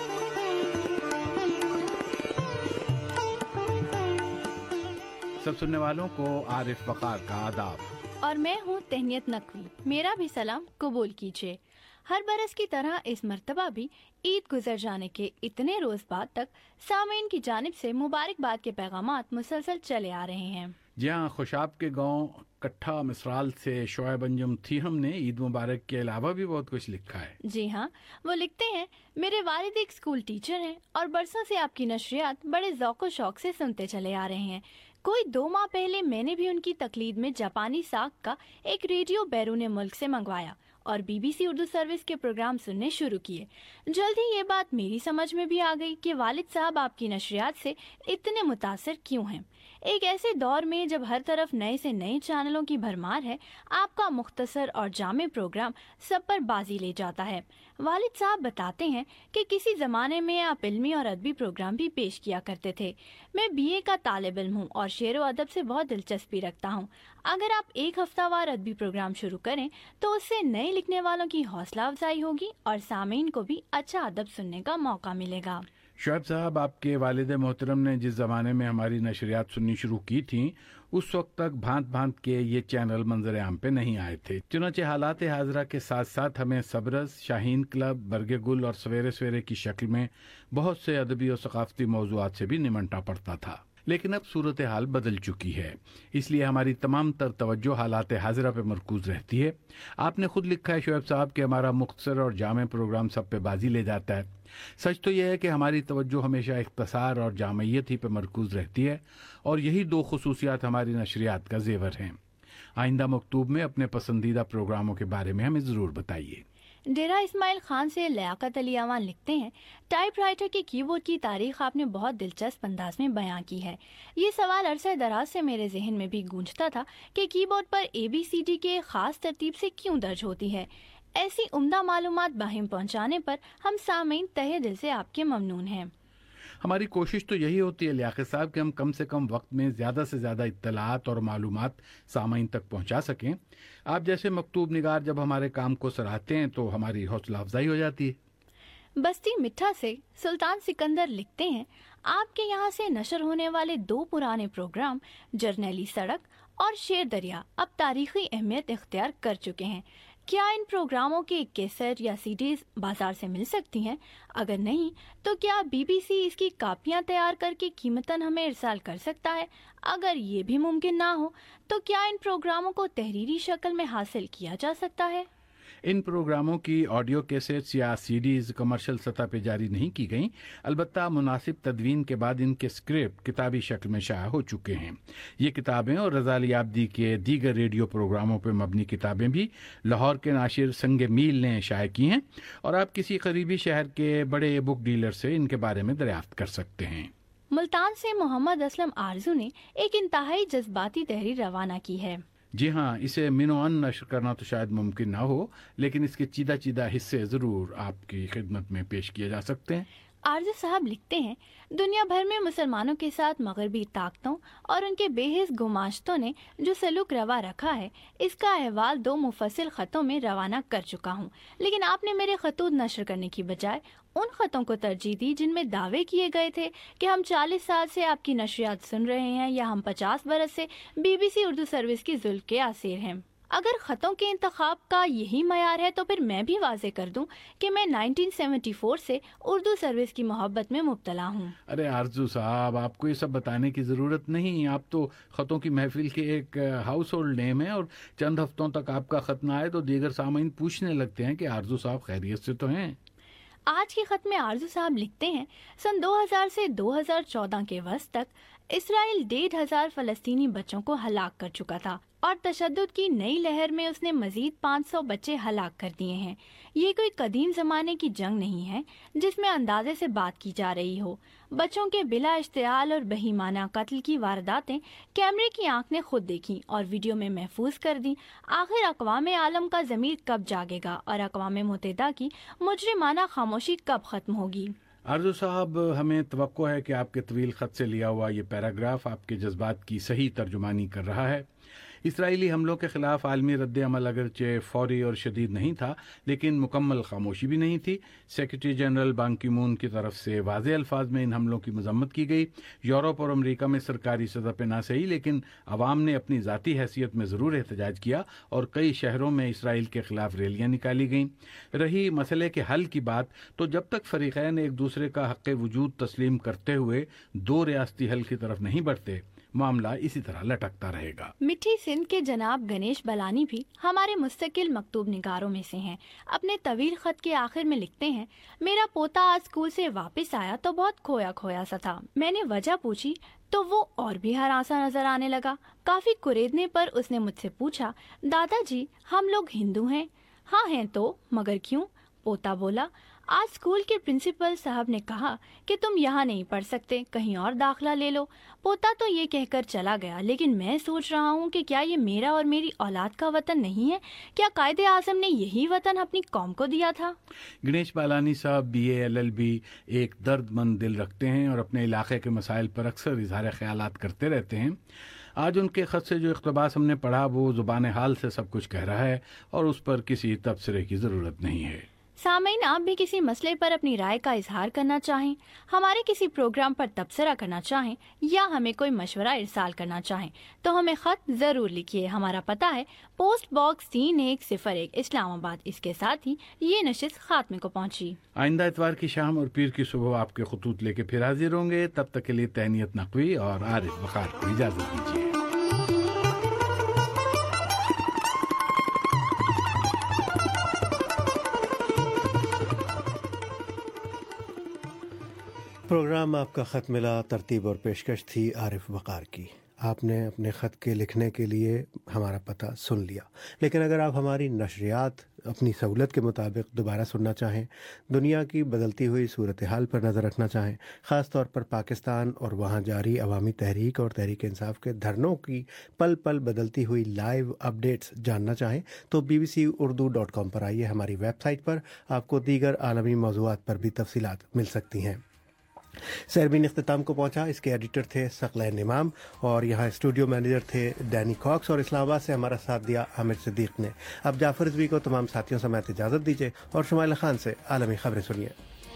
سب سننے والوں کو عارف وقار کا آداب۔ اور میں ہوں تہنیت نقوی، میرا بھی سلام قبول کیجیے۔ ہر برس کی طرح اس مرتبہ بھی عید گزر جانے کے اتنے روز بعد تک سامعین کی جانب سے مبارکباد کے پیغامات مسلسل چلے آ رہے ہیں۔ جی ہاں، خوشاب کے گاؤں کٹھا مسرال سے شعیب انجم تھیہم نے عید مبارک کے علاوہ بھی بہت کچھ لکھا ہے۔ جی ہاں، وہ لکھتے ہیں، میرے والد ایک اسکول ٹیچر ہیں اور برسوں سے آپ کی نشریات بڑے ذوق و شوق سے سنتے چلے آ رہے ہیں۔ کوئی 2 ماہ پہلے میں نے بھی ان کی تقلید میں جاپانی ساخت کا ایک ریڈیو بیرون ملک سے منگوایا اور BBC اردو سروس کے پروگرام سننے شروع کیے۔ جلد ہی یہ بات میری سمجھ میں بھی آ گئی کہ والد صاحب آپ کی نشریات سے اتنے متاثر کیوں ہیں۔ ایک ایسے دور میں جب ہر طرف نئے سے نئے چینلوں کی بھرمار ہے، آپ کا مختصر اور جامع پروگرام سب پر بازی لے جاتا ہے۔ والد صاحب بتاتے ہیں کہ کسی زمانے میں آپ علمی اور ادبی پروگرام بھی پیش کیا کرتے تھے۔ میں BA کا طالب علم ہوں اور شعر و ادب سے بہت دلچسپی رکھتا ہوں۔ اگر آپ ایک ہفتہ وار ادبی پروگرام شروع کریں تو اس سے نئے لکھنے والوں کی حوصلہ افزائی ہوگی اور سامعین کو بھی اچھا ادب سننے کا موقع ملے گا۔ شعیب صاحب، آپ کے والد محترم نے جس زمانے میں ہماری نشریات سننی شروع کی تھیں اس وقت تک بھانت بھانت کے یہ چینل منظر عام پہ نہیں آئے تھے۔ چنانچہ حالات حاضرہ کے ساتھ ساتھ ہمیں سبرس، شاہین کلب، برگ گل اور سویرے سویرے کی شکل میں بہت سے ادبی اور ثقافتی موضوعات سے بھی نمٹنا پڑتا تھا۔ لیکن اب صورتحال بدل چکی ہے، اس لیے ہماری تمام تر توجہ حالات حاضرہ پہ مرکوز رہتی ہے۔ آپ نے خود لکھا ہے شعیب صاحب کہ ہمارا مختصر اور جامع پروگرام سب پہ بازی لے جاتا ہے۔ سچ تو یہ ہے کہ ہماری توجہ ہمیشہ اختصار اور جامعیت ہی پہ مرکوز رہتی ہے، اور یہی 2 خصوصیات ہماری نشریات کا زیور ہیں۔ آئندہ مکتوب میں اپنے پسندیدہ پروگراموں کے بارے میں ہمیں ضرور بتائیے۔ ڈیرا اسماعیل خان سے لیاقت علی اعوان لکھتے ہیں، ٹائپ رائٹر کے کی بورڈ کی تاریخ آپ نے بہت دلچسپ انداز میں بیان کی ہے۔ یہ سوال عرصہ دراز سے میرے ذہن میں بھی گونجتا تھا کہ کی بورڈ پر ABCD کے خاص ترتیب سے کیوں درج ہوتی ہے۔ ایسی عمدہ معلومات باہم پہنچانے پر ہم سامعین تہہ دل سے آپ کے ممنون ہیں۔ ہماری کوشش تو یہی ہوتی ہے لیاقت صاحب کہ ہم کم سے کم وقت میں زیادہ سے زیادہ اطلاعات اور معلومات سامعین تک پہنچا سکیں. آپ جیسے مکتوب نگار جب ہمارے کام کو سراہتے ہیں تو ہماری حوصلہ افزائی ہو جاتی ہے. بستی مٹھا سے سلطان سکندر لکھتے ہیں، آپ کے یہاں سے نشر ہونے والے 2 پرانے پروگرام جرنیلی سڑک اور شیر دریا اب تاریخی اہمیت اختیار کر چکے ہیں. کیا ان پروگراموں کے کیسٹ یا CDs بازار سے مل سکتی ہیں؟ اگر نہیں تو کیا BBC اس کی کاپیاں تیار کر کے قیمتاً ہمیں ارسال کر سکتا ہے؟ اگر یہ بھی ممکن نہ ہو تو کیا ان پروگراموں کو تحریری شکل میں حاصل کیا جا سکتا ہے؟ ان پروگراموں کی آڈیو کیسٹس یا CDs کمرشل سطح پہ جاری نہیں کی گئیں، البتہ مناسب تدوین کے بعد ان کے اسکرپٹ کتابی شکل میں شائع ہو چکے ہیں. یہ کتابیں اور رضا علی عابدی کے دیگر ریڈیو پروگراموں پہ مبنی کتابیں بھی لاہور کے ناشر سنگ میل نے شائع کی ہیں، اور آپ کسی قریبی شہر کے بڑے بک ڈیلر سے ان کے بارے میں دریافت کر سکتے ہیں. ملتان سے محمد اسلم آرزو نے ایک انتہائی جذباتی تحریر روانہ کی ہے. جی ہاں، اسے منوان نشر کرنا تو شاید ممکن نہ ہو، لیکن اس کے چیدہ چیدہ حصے ضرور آپ کی خدمت میں پیش کیے جا سکتے ہیں. آرزو صاحب لکھتے ہیں، دنیا بھر میں مسلمانوں کے ساتھ مغربی طاقتوں اور ان کے بے حس گماشتوں نے جو سلوک روا رکھا ہے، اس کا احوال 2 مفصل خطوں میں روانہ کر چکا ہوں، لیکن آپ نے میرے خطوط نشر کرنے کی بجائے ان خطوں کو ترجیح دی جن میں دعوے کیے گئے تھے کہ ہم 40 سال سے آپ کی نشریات سن رہے ہیں یا ہم 50 برس سے BBC اردو سروس کی ذل کے اسیر ہیں. اگر خطوں کے انتخاب کا یہی معیار ہے تو پھر میں بھی واضح کر دوں کہ میں 1974 سے اردو سروس کی محبت میں مبتلا ہوں. ارے آرزو صاحب، آپ کو یہ سب بتانے کی ضرورت نہیں. آپ تو خطوں کی محفل کے ایک ہاؤس ہولڈ نیم ہیں، اور چند ہفتوں تک آپ کا خط نہ آئے تو دیگر سامعین پوچھنے لگتے ہیں کہ آرزو صاحب خیریت سے تو ہیں. آج کے خط میں آرزو صاحب لکھتے ہیں، سن 2000 سے 2014 کے وسط تک اسرائیل 1,500 فلسطینی بچوں کو ہلاک کر چکا تھا، اور تشدد کی نئی لہر میں اس نے مزید 500 بچے ہلاک کر دیے ہیں. یہ کوئی قدیم زمانے کی جنگ نہیں ہے جس میں اندازے سے بات کی جا رہی ہو. بچوں کے بلا اشتعال اور بہیمانہ قتل کی وارداتیں کیمرے کی آنکھ نے خود دیکھی اور ویڈیو میں محفوظ کر دی. آخر اقوام عالم کا ضمیر کب جاگے گا اور اقوام متحدہ کی مجرمانہ خاموشی کب ختم ہوگی؟ آرزو صاحب، ہمیں توقع ہے کہ آپ کے طویل خط سے لیا ہوا یہ پیراگراف آپ کے جذبات کی صحیح ترجمانی کر رہا ہے. اسرائیلی حملوں کے خلاف عالمی رد عمل اگرچہ فوری اور شدید نہیں تھا، لیکن مکمل خاموشی بھی نہیں تھی. سیکرٹری جنرل بان کی مون کی طرف سے واضح الفاظ میں ان حملوں کی مذمت کی گئی. یورپ اور امریکہ میں سرکاری سطح پہ نہ صحیح لیکن عوام نے اپنی ذاتی حیثیت میں ضرور احتجاج کیا، اور کئی شہروں میں اسرائیل کے خلاف ریلیاں نکالی گئیں. رہی مسئلے کے حل کی بات، تو جب تک فریقین ایک دوسرے کا حق وجود تسلیم کرتے ہوئے 2 ریاستی حل کی طرف نہیں بڑھتے، معاملہ اسی طرح لٹکتا رہے گا. مٹھی سندھ کے جناب گنیش بلانی بھی ہمارے مستقل مکتوب نگاروں میں سے ہیں. اپنے طویل خط کے آخر میں لکھتے ہیں، میرا پوتا آج اسکول سے واپس آیا تو بہت کھویا کھویا سا تھا. میں نے وجہ پوچھی تو وہ اور بھی ہراساں نظر آنے لگا. کافی کریدنے پر اس نے مجھ سے پوچھا، دادا جی ہم لوگ ہندو ہیں؟ ہاں ہیں تو، مگر کیوں؟ پوتا بولا، آج اسکول کے پرنسپل صاحب نے کہا کہ تم یہاں نہیں پڑھ سکتے، کہیں اور داخلہ لے لو. پوتا تو یہ کہہ کر چلا گیا، لیکن میں سوچ رہا ہوں کہ کیا یہ میرا اور میری اولاد کا وطن نہیں ہے؟ کیا قائد اعظم نے یہی وطن اپنی قوم کو دیا تھا؟ گنیش بالانی صاحب BA LLB ایک درد مند دل رکھتے ہیں اور اپنے علاقے کے مسائل پر اکثر اظہار خیالات کرتے رہتے ہیں. آج ان کے خط سے جو اقتباس ہم نے پڑھا وہ زبان حال سے سب کچھ کہہ رہا ہے، اور اس پر کسی تبصرے کی ضرورت نہیں ہے. سامعین، آپ بھی کسی مسئلے پر اپنی رائے کا اظہار کرنا چاہیں، ہمارے کسی پروگرام پر تبصرہ کرنا چاہیں یا ہمیں کوئی مشورہ ارسال کرنا چاہیں تو ہمیں خط ضرور لکھیے. ہمارا پتہ ہے پوسٹ باکس 3101 اسلام آباد. اس کے ساتھ ہی یہ نشست خاتمے کو پہنچی. آئندہ اتوار کی شام اور پیر کی صبح آپ کے خطوط لے کے پھر حاضر ہوں گے. تب تک کے لیے تہنیت نقوی اور عارف وقار کو اجازت دیجیے. پروگرام آپ کا خط ملا ترتیب اور پیشکش تھی عارف وقار کی. آپ نے اپنے خط کے لکھنے کے لیے ہمارا پتہ سن لیا، لیکن اگر آپ ہماری نشریات اپنی سہولت کے مطابق دوبارہ سننا چاہیں، دنیا کی بدلتی ہوئی صورتحال پر نظر رکھنا چاہیں، خاص طور پر پاکستان اور وہاں جاری عوامی تحریک اور تحریک انصاف کے دھرنوں کی پل پل بدلتی ہوئی لائیو اپڈیٹس جاننا چاہیں تو bbcurdu.com پر آئیے. ہماری ویب سائٹ پر آپ کو دیگر عالمی موضوعات پر بھی تفصیلات مل سکتی ہیں. سیربین اختتام کو پہنچا. اس کے ایڈیٹر تھے ثقلین امام اور یہاں اسٹوڈیو مینیجر تھے ڈینی کاکس اور اسلام آباد سے ہمارا ساتھ دیا عامر صدیق نے. اب جعفر رضوی کو تمام ساتھیوں سمیت اجازت دیجیے اور شمائلہ خان سے عالمی خبریں سنیے.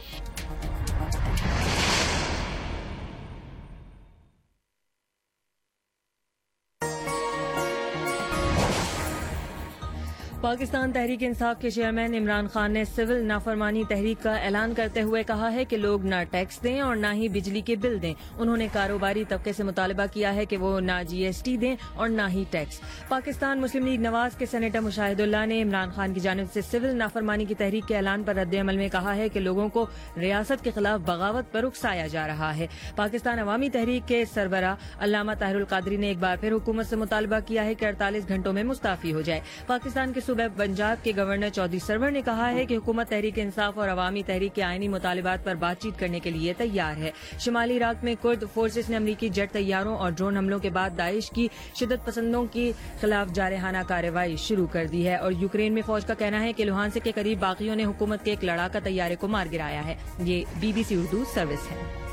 پاکستان تحریک انصاف کے چیئرمین عمران خان نے سول نافرمانی تحریک کا اعلان کرتے ہوئے کہا ہے کہ لوگ نہ ٹیکس دیں اور نہ ہی بجلی کے بل دیں. انہوں نے کاروباری طبقے سے مطالبہ کیا ہے کہ وہ نہ GST دیں اور نہ ہی ٹیکس. پاکستان مسلم لیگ نواز کے سینیٹر مشاہد اللہ نے عمران خان کی جانب سے سول نافرمانی کی تحریک کے اعلان پر رد عمل میں کہا ہے کہ لوگوں کو ریاست کے خلاف بغاوت پر اکسایا جا رہا ہے. پاکستان عوامی تحریک کے سربراہ علامہ طاہر القادری نے ایک بار پھر حکومت سے مطالبہ کیا ہے کہ 48 گھنٹوں میں مستعفی ہو جائے. پاکستان کے صوبہ پنجاب کے گورنر چودھری سرور نے کہا ہے کہ حکومت تحریک انصاف اور عوامی تحریک کے آئینی مطالبات پر بات چیت کرنے کے لیے تیار ہے. شمالی عراق میں کرد فورسز نے امریکی جیٹ طیاروں اور ڈرون حملوں کے بعد داعش کی شدت پسندوں کے خلاف جارحانہ کارروائی شروع کر دی ہے اور یوکرین میں فوج کا کہنا ہے کہ لوہانسک کے قریب باغیوں نے حکومت کے ایک لڑاکا طیارے کو مار گرایا ہے. یہ BBC اردو سروس ہے.